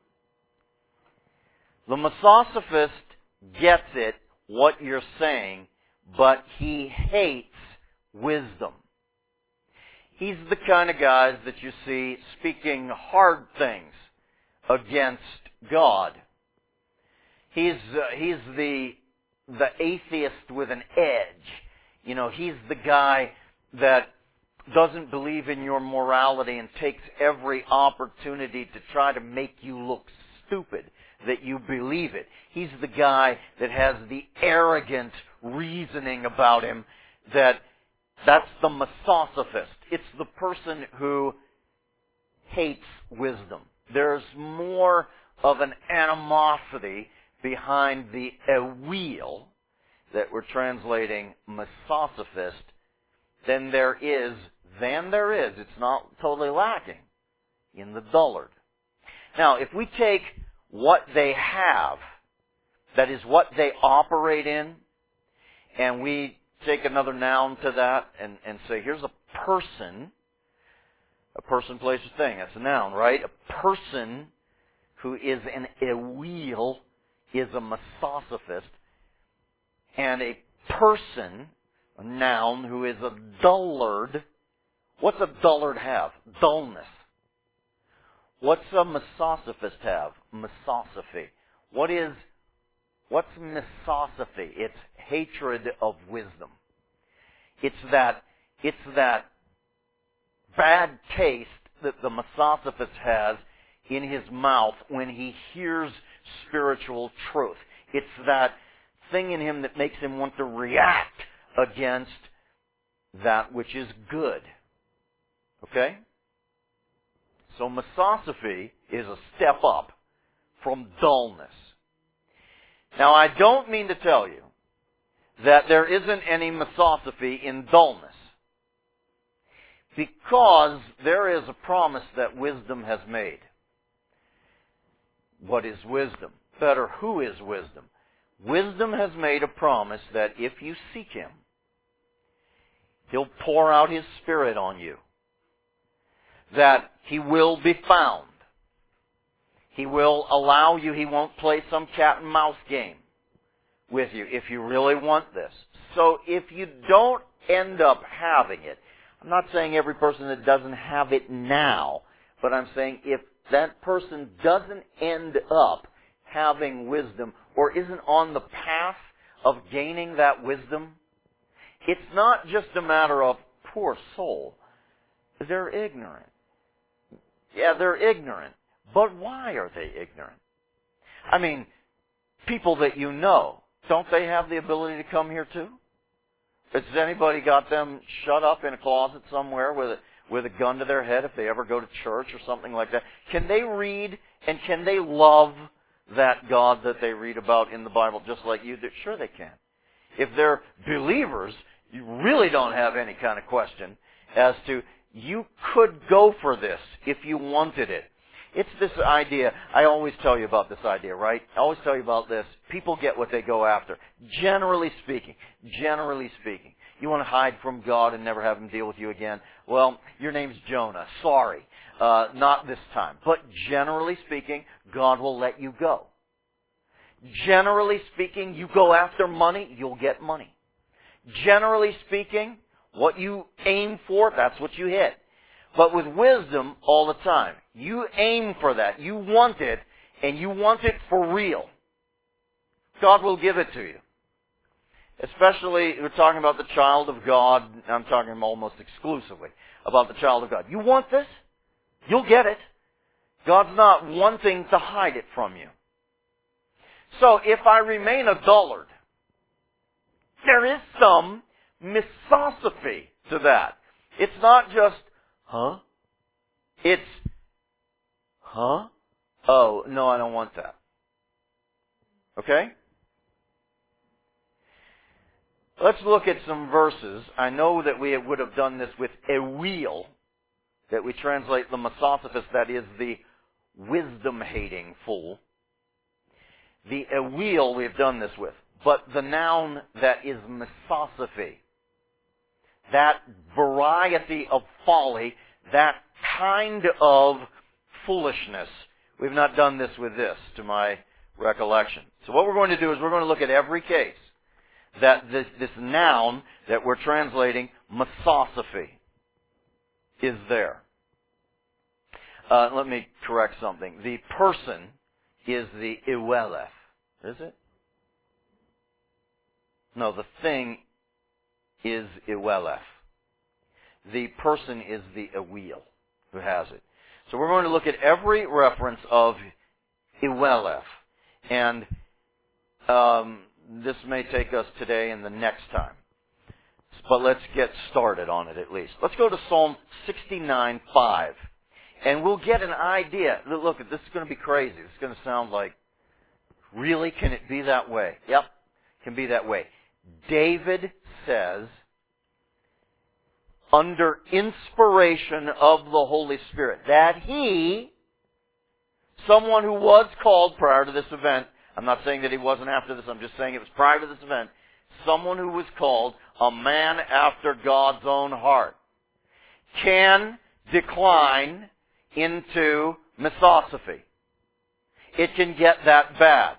The misosophist gets it, what you're saying, but he hates wisdom. He's the kind of guys that you see speaking hard things against God. He's the atheist with an edge. He's the guy that doesn't believe in your morality and takes every opportunity to try to make you look stupid that you believe it. He's the guy that has the arrogant reasoning about him that's the Misosophist. It's the person who hates wisdom. There's more of an animosity behind the Ewil that we're translating Misosophist than there is, it's not totally lacking, in the dullard. Now, if we take what they have, that is what they operate in, and we take another noun to that and say, here's a person, place, a thing, that's a noun, right? A person who is an Ewil is a Misosophist, and a person, a noun, who is a dullard. What's a dullard have? Dullness. What's a Misosophist have? Misosophy. What's misosophy? It's hatred of wisdom. It's that bad taste that the Misosophist has in his mouth when he hears spiritual truth. It's that thing in him that makes him want to react against that which is good. Okay? So misosophy is a step up from dullness. Now, I don't mean to tell you that there isn't any misosophy in dullness, because there is a promise that wisdom has made. What is wisdom? Better, who is wisdom? Wisdom has made a promise that if you seek Him, He'll pour out His Spirit on you. That He will be found. He will allow you, He won't play some cat and mouse game with you if you really want this. So if you don't end up having it, I'm not saying every person that doesn't have it now, but I'm saying if that person doesn't end up having wisdom or isn't on the path of gaining that wisdom, it's not just a matter of poor soul. They're ignorant. Yeah, they're ignorant. But why are they ignorant? I mean, people that you know, don't they have the ability to come here too? Has anybody got them shut up in a closet somewhere with a gun to their head if they ever go to church or something like that? Can they read and can they love that God that they read about in the Bible just like you do? Sure they can. If they're believers, you really don't have any kind of question as to you could go for this if you wanted it. It's this idea. I always tell you about this idea, right? I always tell you about this. People get what they go after. Generally speaking. You want to hide from God and never have Him deal with you again? Well, your name's Jonah. Sorry. Not this time. But generally speaking, God will let you go. Generally speaking, you go after money, you'll get money. Generally speaking, what you aim for, that's what you hit. But with wisdom, all the time, you aim for that. You want it, and you want it for real. God will give it to you. Especially, we're talking about the child of God. I'm talking almost exclusively about the child of God. You want this? You'll get it. God's not wanting to hide it from you. So, if I remain a dullard, there is some misosophy to that. It's not just, huh? It's, huh? Oh, no, I don't want that. Okay? Let's look at some verses. I know that we would have done this with Ewil, that we translate the Misosophist, that is the wisdom-hating fool. The Ewil we've done this with. But the noun that is misosophy, that variety of folly, that kind of foolishness, we've not done this with this, to my recollection. So what we're going to do is we're going to look at every case that this noun that we're translating, misosophy, is there. Let me correct something. The person is the Eweleth. Is it? No, the thing is Eweleth. The person is the Ewil who has it. So we're going to look at every reference of Eweleth. And this may take us today and the next time. But let's get started on it at least. Let's go to Psalm 69:5. And we'll get an idea. Look, this is going to be crazy. It's going to sound like, really? Can it be that way? Yep, it can be that way. David says, under inspiration of the Holy Spirit, that he, someone who was called prior to this event, I'm not saying that he wasn't after this, I'm just saying it was prior to this event, someone who was called a man after God's own heart, can decline into misosophy. It can get that bad.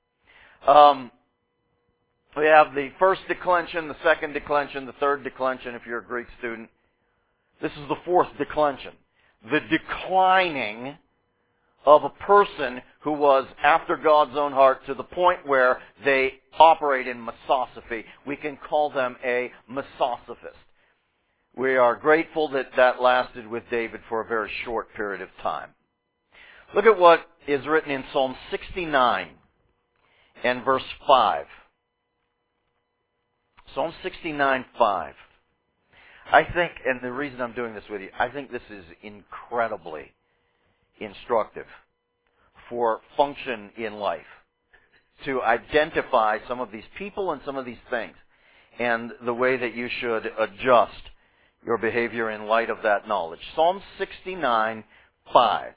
We have the first declension, the second declension, the third declension if you're a Greek student. This is the fourth declension. The declining of a person who was after God's own heart to the point where they operate in misosophy. We can call them a misosophist. We are grateful that that lasted with David for a very short period of time. Look at what is written in Psalm 69 and verse 5. Psalm 69:5. I think, and the reason I'm doing this with you, I think this is incredibly instructive for function in life, to identify some of these people and some of these things, and the way that you should adjust your behavior in light of that knowledge. Psalm 69:5.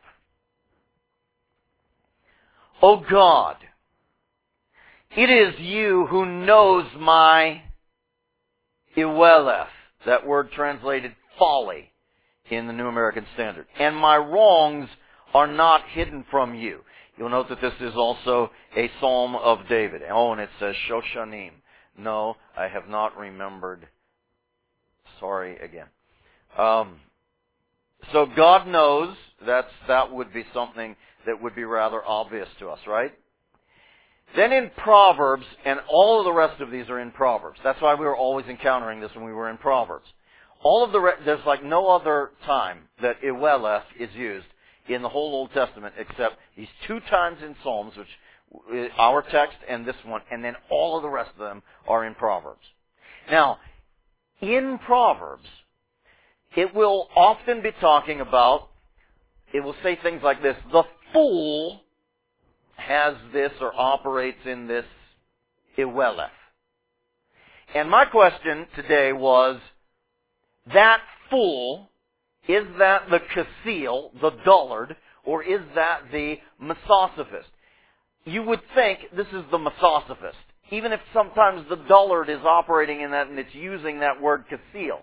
O God, it is you who knows my Iweleth, that word translated folly in the New American Standard, and my wrongs are not hidden from you. You'll note that this is also a psalm of David. Oh, and it says Shoshanim. No, I have not remembered. Sorry again. So God knows. That would be something that would be rather obvious to us, right? Then in Proverbs, and all of the rest of these are in Proverbs. That's why we were always encountering this when we were in Proverbs. All of there's like no other time that Iweleth is used in the whole Old Testament except these two times in Psalms, which our text and this one, and then all of the rest of them are in Proverbs. Now, in Proverbs, it will often be talking about, it will say things like this: the fool has this or operates in this Iweleth. And my question today was, that fool, is that the Kasil, the dullard, or is that the misosophist? You would think this is the misosophist, even if sometimes the dullard is operating in that and it's using that word Kasil.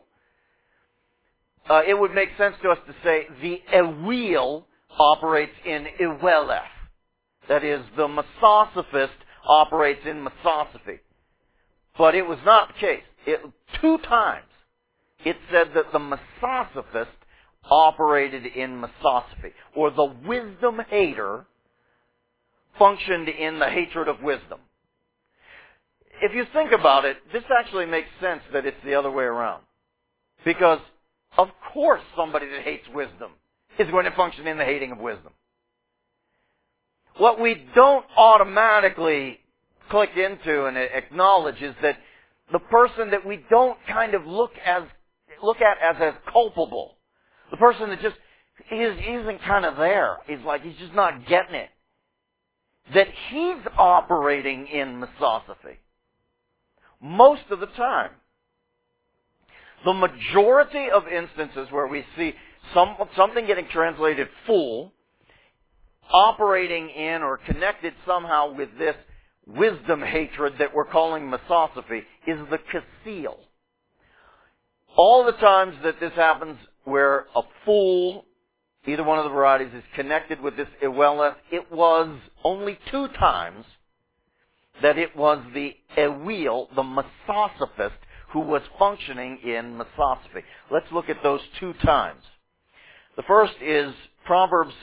It would make sense to us to say the Ewil operates in Iweleth. That is, the misosophist operates in misosophy. But it was not the case. Two times it said that the misosophist operated in misosophy, or the wisdom hater functioned in the hatred of wisdom. If you think about it, this actually makes sense that it's the other way around. Because, of course, somebody that hates wisdom is going to function in the hating of wisdom. What we don't automatically click into and acknowledge is that the person that we don't kind of look at as culpable, the person that just isn't kind of there, he's just not getting it, that he's operating in misosophy most of the time. The majority of instances where we see something getting translated fool, operating in or connected somehow with this wisdom hatred that we're calling misosophy, is the Kasil. All the times that this happens where a fool, either one of the varieties, is connected with this Iweleth, it was only two times that it was the Ewil, the misosophist, who was functioning in misosophy. Let's look at those two times. The first is Proverbs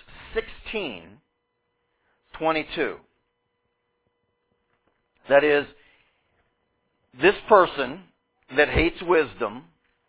16:22. That is, this person that hates wisdom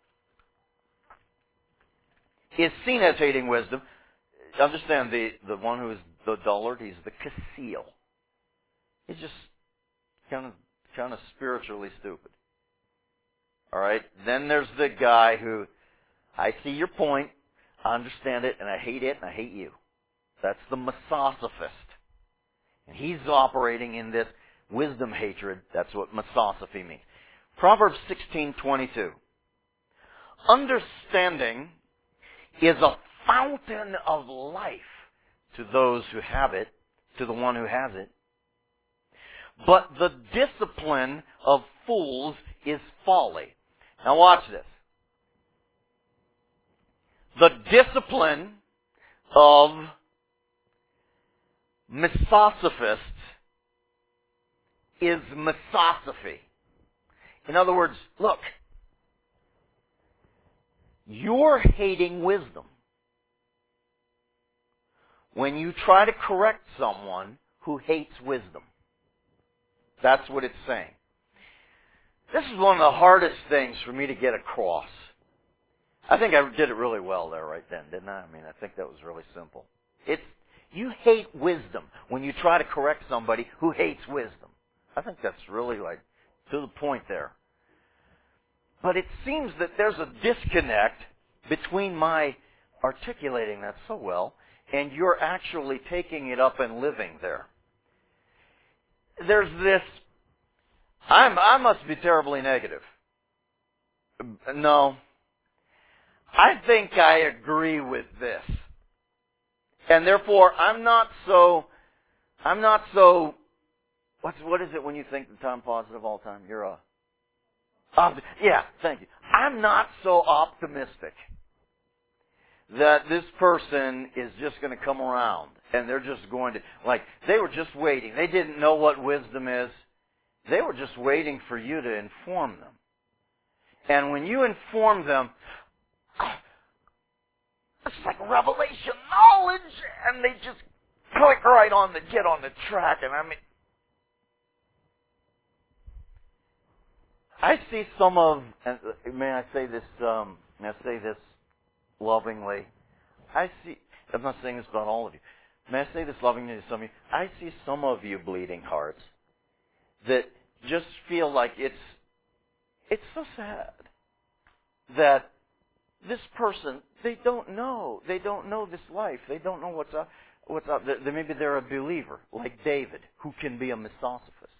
is seen as hating wisdom. Understand, the one who is the dullard, he's the Kasil. He's just kind of spiritually stupid. All right? Then there's the guy who, I see your point, I understand it, and I hate it, and I hate you. That's the Misosophist. And he's operating in this wisdom hatred. That's what misosophy means. Proverbs 16:22. Understanding is a fountain of life to those who have it, to the one who has it. But the discipline of fools is folly. Now watch this. The discipline of misosophists is misosophy. In other words, look, you're hating wisdom when you try to correct someone who hates wisdom. That's what it's saying. This is one of the hardest things for me to get across. I think I did it really well there right then, didn't I? I mean, I think that was really simple. You hate wisdom when you try to correct somebody who hates wisdom. I think that's really to the point there. But it seems that there's a disconnect between my articulating that so well and you're actually taking it up and living there. There's this, I must be terribly negative. No. I think I agree with this. And therefore, I'm not so, what is it when you think the time positive all the time? You're yeah, thank you. I'm not so optimistic that this person is just going to come around and they're just going to, they were just waiting. They didn't know what wisdom is. They were just waiting for you to inform them. And when you inform them, it's like revelation knowledge, and they just click right on get on the track. And I see some of, and may I say this lovingly, I'm not saying this about all of you, may I say this lovingly to some of you, I see some of you bleeding hearts that just feel like it's so sad that this person, they don't know this life, they don't know what's up, maybe they're a believer, like David, who can be a misosophist.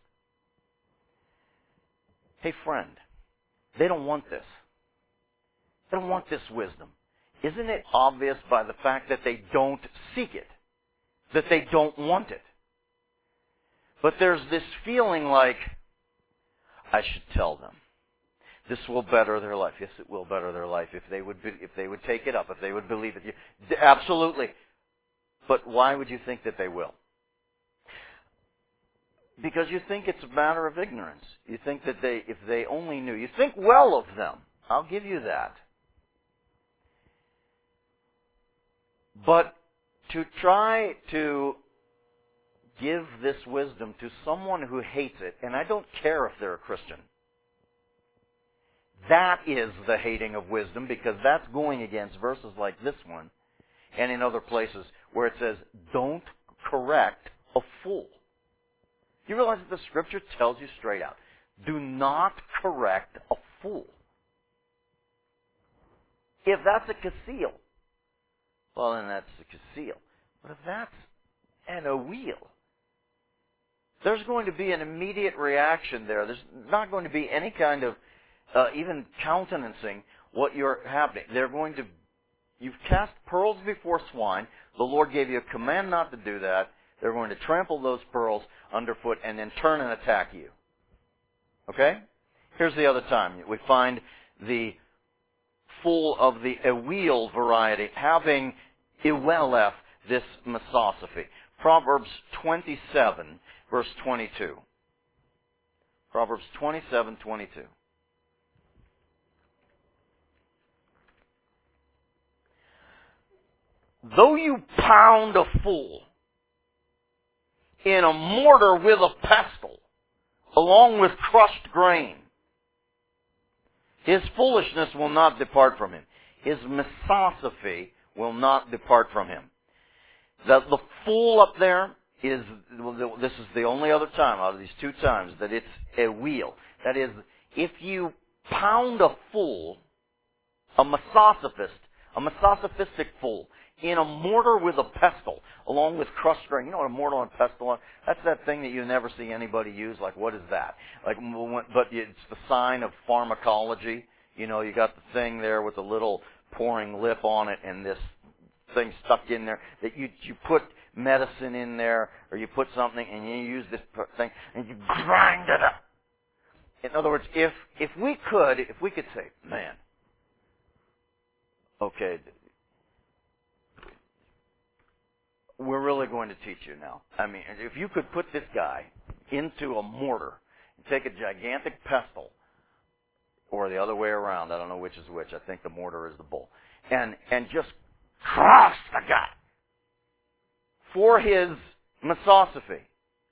Hey friend, they don't want this. They don't want this wisdom. Isn't it obvious by the fact that they don't seek it, that they don't want it? But there's this feeling like, I should tell them. This will better their life. Yes, it will better their life if they would take it up, if they would believe it. Absolutely. But why would you think that they will? Because you think it's a matter of ignorance. You think that if they only knew. You think well of them. I'll give you that. But to try to give this wisdom to someone who hates it, and I don't care if they're a Christian, that is the hating of wisdom, because that's going against verses like this one and in other places where it says, don't correct a fool. You realize that the Scripture tells you straight out, do not correct a fool. If that's a conceal, well, then that's a conceal. But if that's a wheel, there's going to be an immediate reaction there. There's not going to be any kind of even countenancing what you're happening. You've cast pearls before swine. The Lord gave you a command not to do that. They're going to trample those pearls underfoot and then turn and attack you. Okay? Here's the other time. We find the fool of the Ewil variety having Ewelef, this misosophy. Proverbs 27, verse 22. Proverbs 27:22. Though you pound a fool in a mortar with a pestle, along with crushed grain, his foolishness will not depart from him. His misosophy will not depart from him. The fool up there this is the only other time out of these two times that it's a wheel. That is, if you pound a fool, a mesosophistic fool, in a mortar with a pestle, along with crushed grain. You know what a mortar and pestle are? That's that thing that you never see anybody use. Like, what is that? But it's the sign of pharmacology. You know, you got the thing there with the little pouring lip on it, and this thing stuck in there that you put medicine in there, or you put something, and you use this thing, and you grind it up. In other words, if we could say, man, okay, we're really going to teach you now. I mean, if you could put this guy into a mortar and take a gigantic pestle, or the other way around, I don't know which is which. I think the mortar is the bull, and just crush the guy for his mesosophy,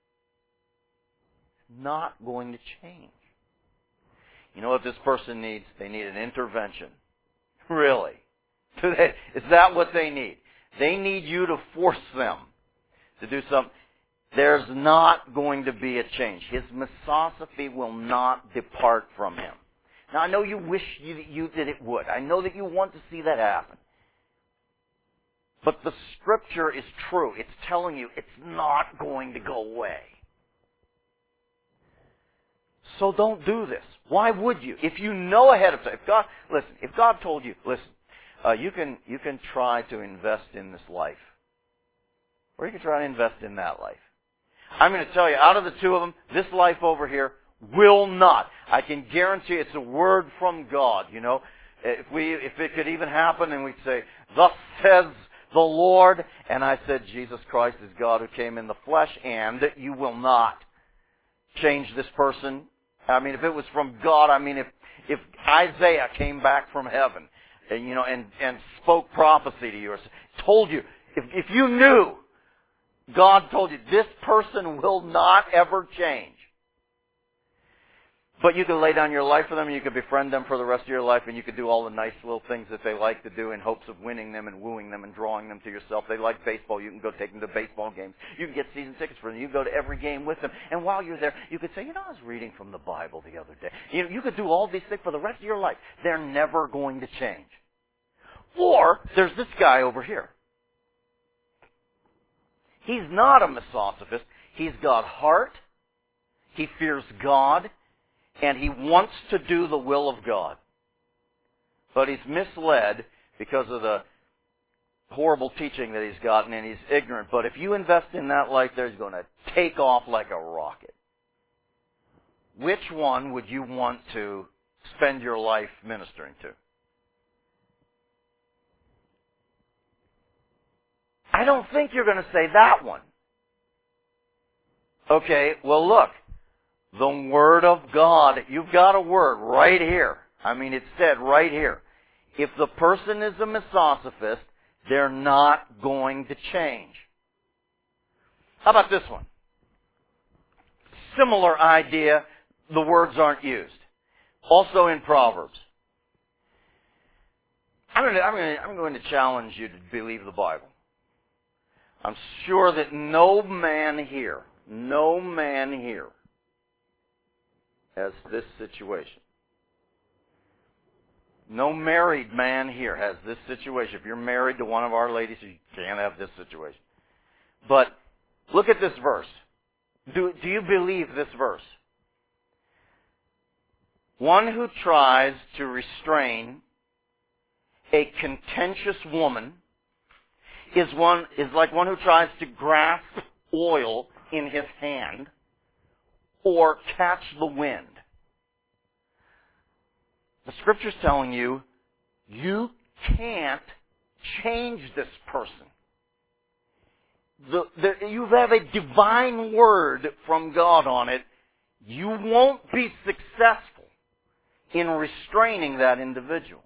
not going to change. You know what this person needs? They need an intervention. Really? Is that what they need? They need you to force them to do something. There's not going to be a change. His mesosophy will not depart from him. Now, I know you wish that it would. I know that you want to see that happen. But the Scripture is true. It's telling you it's not going to go away. So don't do this. Why would you? If you know ahead of time, if God told you, you can try to invest in this life, or you can try to invest in that life. I'm going to tell you, out of the two of them, this life over here will not. I can guarantee it's a word from God. You know, if it could even happen, and we'd say, "Thus says the Lord," and I said, "Jesus Christ is God who came in the flesh," and you will not change this person. I mean, if it was from God, I mean, if Isaiah came back from heaven, and spoke prophecy to you, or told you, if you knew, God told you, this person will not ever change. But you could lay down your life for them, and you could befriend them for the rest of your life, and you could do all the nice little things that they like to do in hopes of winning them and wooing them and drawing them to yourself. They like baseball. You can go take them to baseball games. You can get season tickets for them. You can go to every game with them. And while you're there, you could say, I was reading from the Bible the other day. You could do all these things for the rest of your life. They're never going to change. Or there's this guy over here. He's not a mesosophist. He's got heart. He fears God. And he wants to do the will of God. But he's misled because of the horrible teaching that he's gotten, and he's ignorant. But if you invest in that life there, he's going to take off like a rocket. Which one would you want to spend your life ministering to? I don't think you're going to say that one. Okay, well look. The Word of God, you've got a word right here. I mean, it's said right here. If the person is a mesosophist, they're not going to change. How about this one? Similar idea, the words aren't used. Also in Proverbs. I'm going to challenge you to believe the Bible. I'm sure that no man here has this situation. No married man here has this situation. If you're married to one of our ladies, you can't have this situation. But look at this verse. Do you believe this verse? One who tries to restrain a contentious woman is like one who tries to grasp oil in his hand or catch the wind. The Scripture's telling you, you can't change this person. You have a divine word from God on it. You won't be successful in restraining that individual.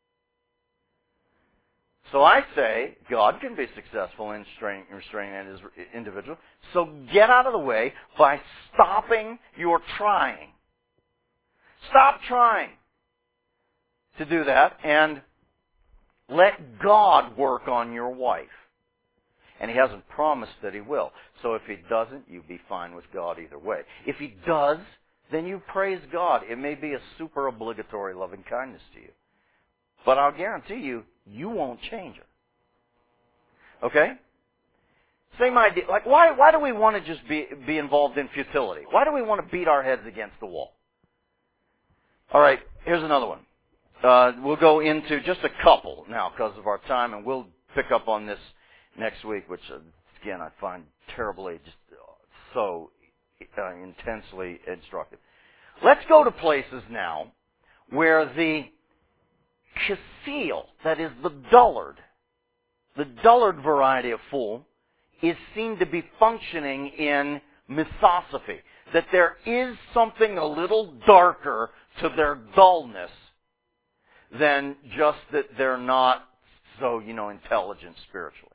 So I say, God can be successful in restraining that individual. So get out of the way by stopping your trying. Stop trying to do that and let God work on your wife. And He hasn't promised that He will. So if He doesn't, you be fine with God either way. If He does, then you praise God. It may be a super obligatory loving kindness to you. But I'll guarantee you, you won't change it. Okay? Same idea. Like, why do we want to just be involved in futility? Why do we want to beat our heads against the wall? All right, here's another one. We'll go into just a couple now because of our time, and we'll pick up on this next week, which, again, I find terribly, just so intensely instructive. Let's go to places now where the Kaseel, that is the dullard variety of fool, is seen to be functioning in misosophy. That there is something a little darker to their dullness than just that they're not so, intelligent spiritually.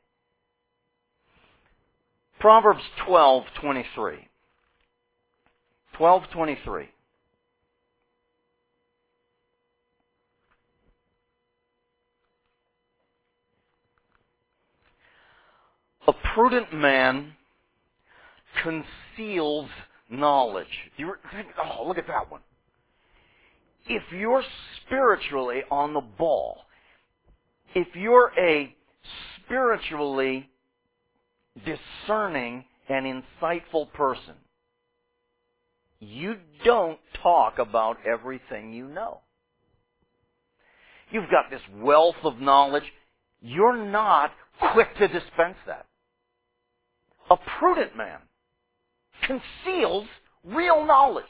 Proverbs 12:23. 12:23. A prudent man conceals knowledge. Oh, look at that one. If you're spiritually on the ball, if you're a spiritually discerning and insightful person, you don't talk about everything you know. You've got this wealth of knowledge. You're not quick to dispense that. A prudent man conceals real knowledge.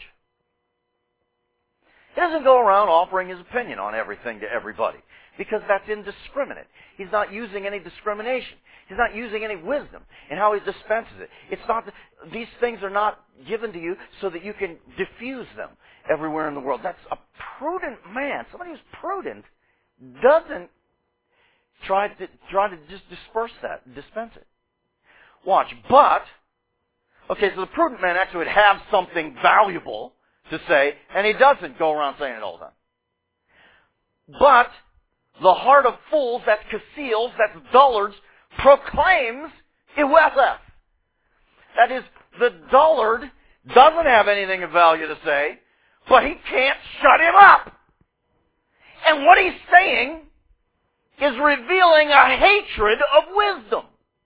He doesn't go around offering his opinion on everything to everybody because that's indiscriminate. He's not using any discrimination. He's not using any wisdom in how he dispenses it. It's not these things are not given to you so that you can diffuse them everywhere in the world. That's a prudent man. Somebody who's prudent doesn't try to just dispense it. Watch, but okay, so the prudent man actually would have something valuable to say, and he doesn't go around saying it all the time. But the heart of fools, that's Kaseels, that's dullards, proclaims Iweleth. That is, the dullard doesn't have anything of value to say, but he can't shut him up. And what he's saying is revealing a hatred of wisdom.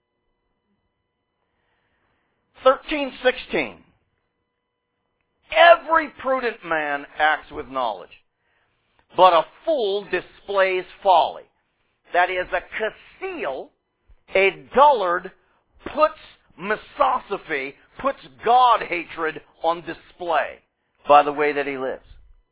13:16. Every prudent man acts with knowledge, but a fool displays folly. That is, a Kaseel, a dullard, puts misosophy, puts God hatred on display by the way that he lives.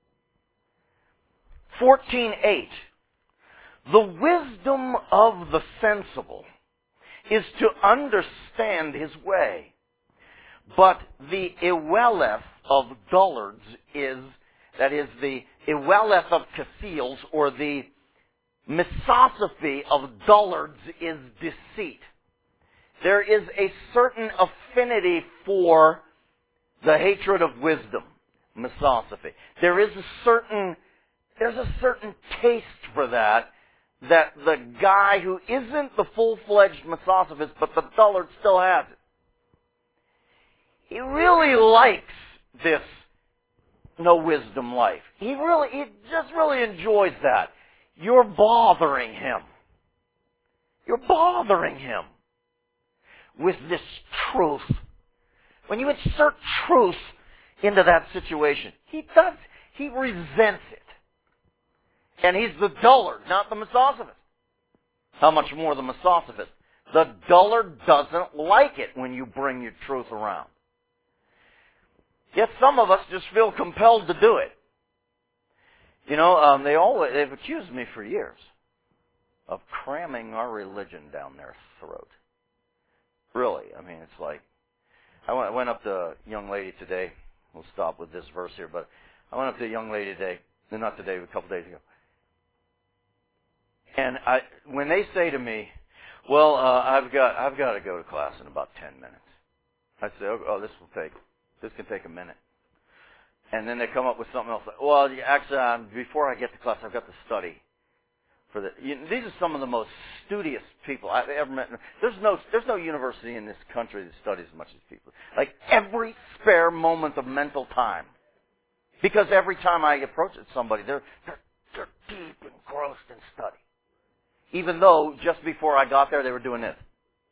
14:8. The wisdom of the sensible is to understand his way, but the Iweleth of dullards is, that is, the Iweleth of Kaseels, or the misosophy of dullards, is deceit. There is a certain affinity for the hatred of wisdom, misosophy. There's a certain taste for that the guy who isn't the full-fledged misosophist, but the dullard still has it. He really likes this no wisdom life. He just really enjoys that. You're bothering him. You're bothering him with this truth. When you insert truth into that situation, he resents it. And he's the dullard, not the misosophist. How much more the misosophist? The dullard doesn't like it when you bring your truth around. Yet some of us just feel compelled to do it. They've accused me for years of cramming our religion down their throat. Really, it's like, I went up to a young lady today. We'll stop with this verse here, but I went up to a young lady today, not today, a couple days ago. And when they say to me, well, I've got to go to class in about 10 minutes. I say, oh, this can take a minute. And then they come up with something else. Like, well, actually, before I get to class, I've got to study These are some of the most studious people I've ever met. There's no university in this country that studies as much as people. Like every spare moment of mental time. Because every time I approach somebody, they're deep engrossed in study. Even though just before I got there, they were doing this.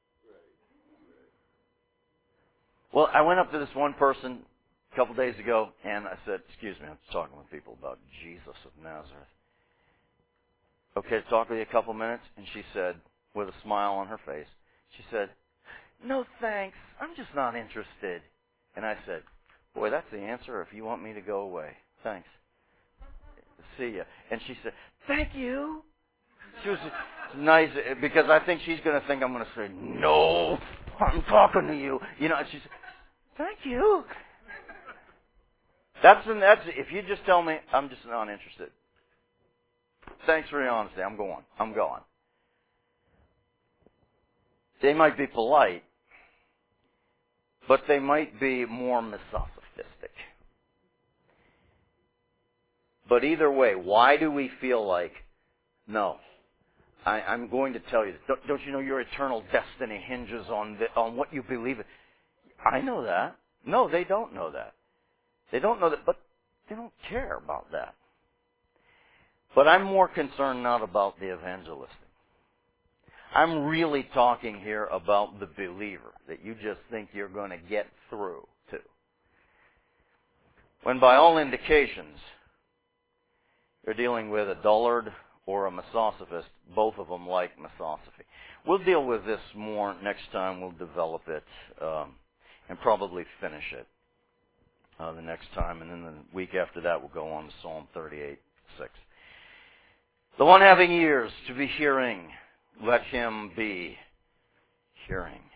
Well, I went up to this one person a couple days ago, and I said, "Excuse me, I'm talking with people about Jesus of Nazareth. Okay, to talk with you a couple minutes?" And she said, with a smile on her face, she said, "No thanks, I'm just not interested." And I said, "Boy, that's the answer if you want me to go away. Thanks. See ya." And she said, "Thank you." She was nice, because I think she's going to think I'm going to say, "No, I'm talking to you." And she said, "Thank you." That's if you just tell me, I'm just not interested. Thanks for your honesty. I'm going. They might be polite, but they might be more misophistic. But either way, why do we feel like, no, I'm going to tell you this. Don't you know your eternal destiny hinges on what you believe in? I know that. No, they don't know that. They don't know that, but they don't care about that. But I'm more concerned not about the evangelistic. I'm really talking here about the believer that you just think you're going to get through to. When by all indications, you're dealing with a dullard or a misosophist, both of them like misosophy. We'll deal with this more next time. We'll develop it and probably finish it the next time. And then the week after that, we'll go on to Psalm 38:6. The one having ears to be hearing, let him be hearing.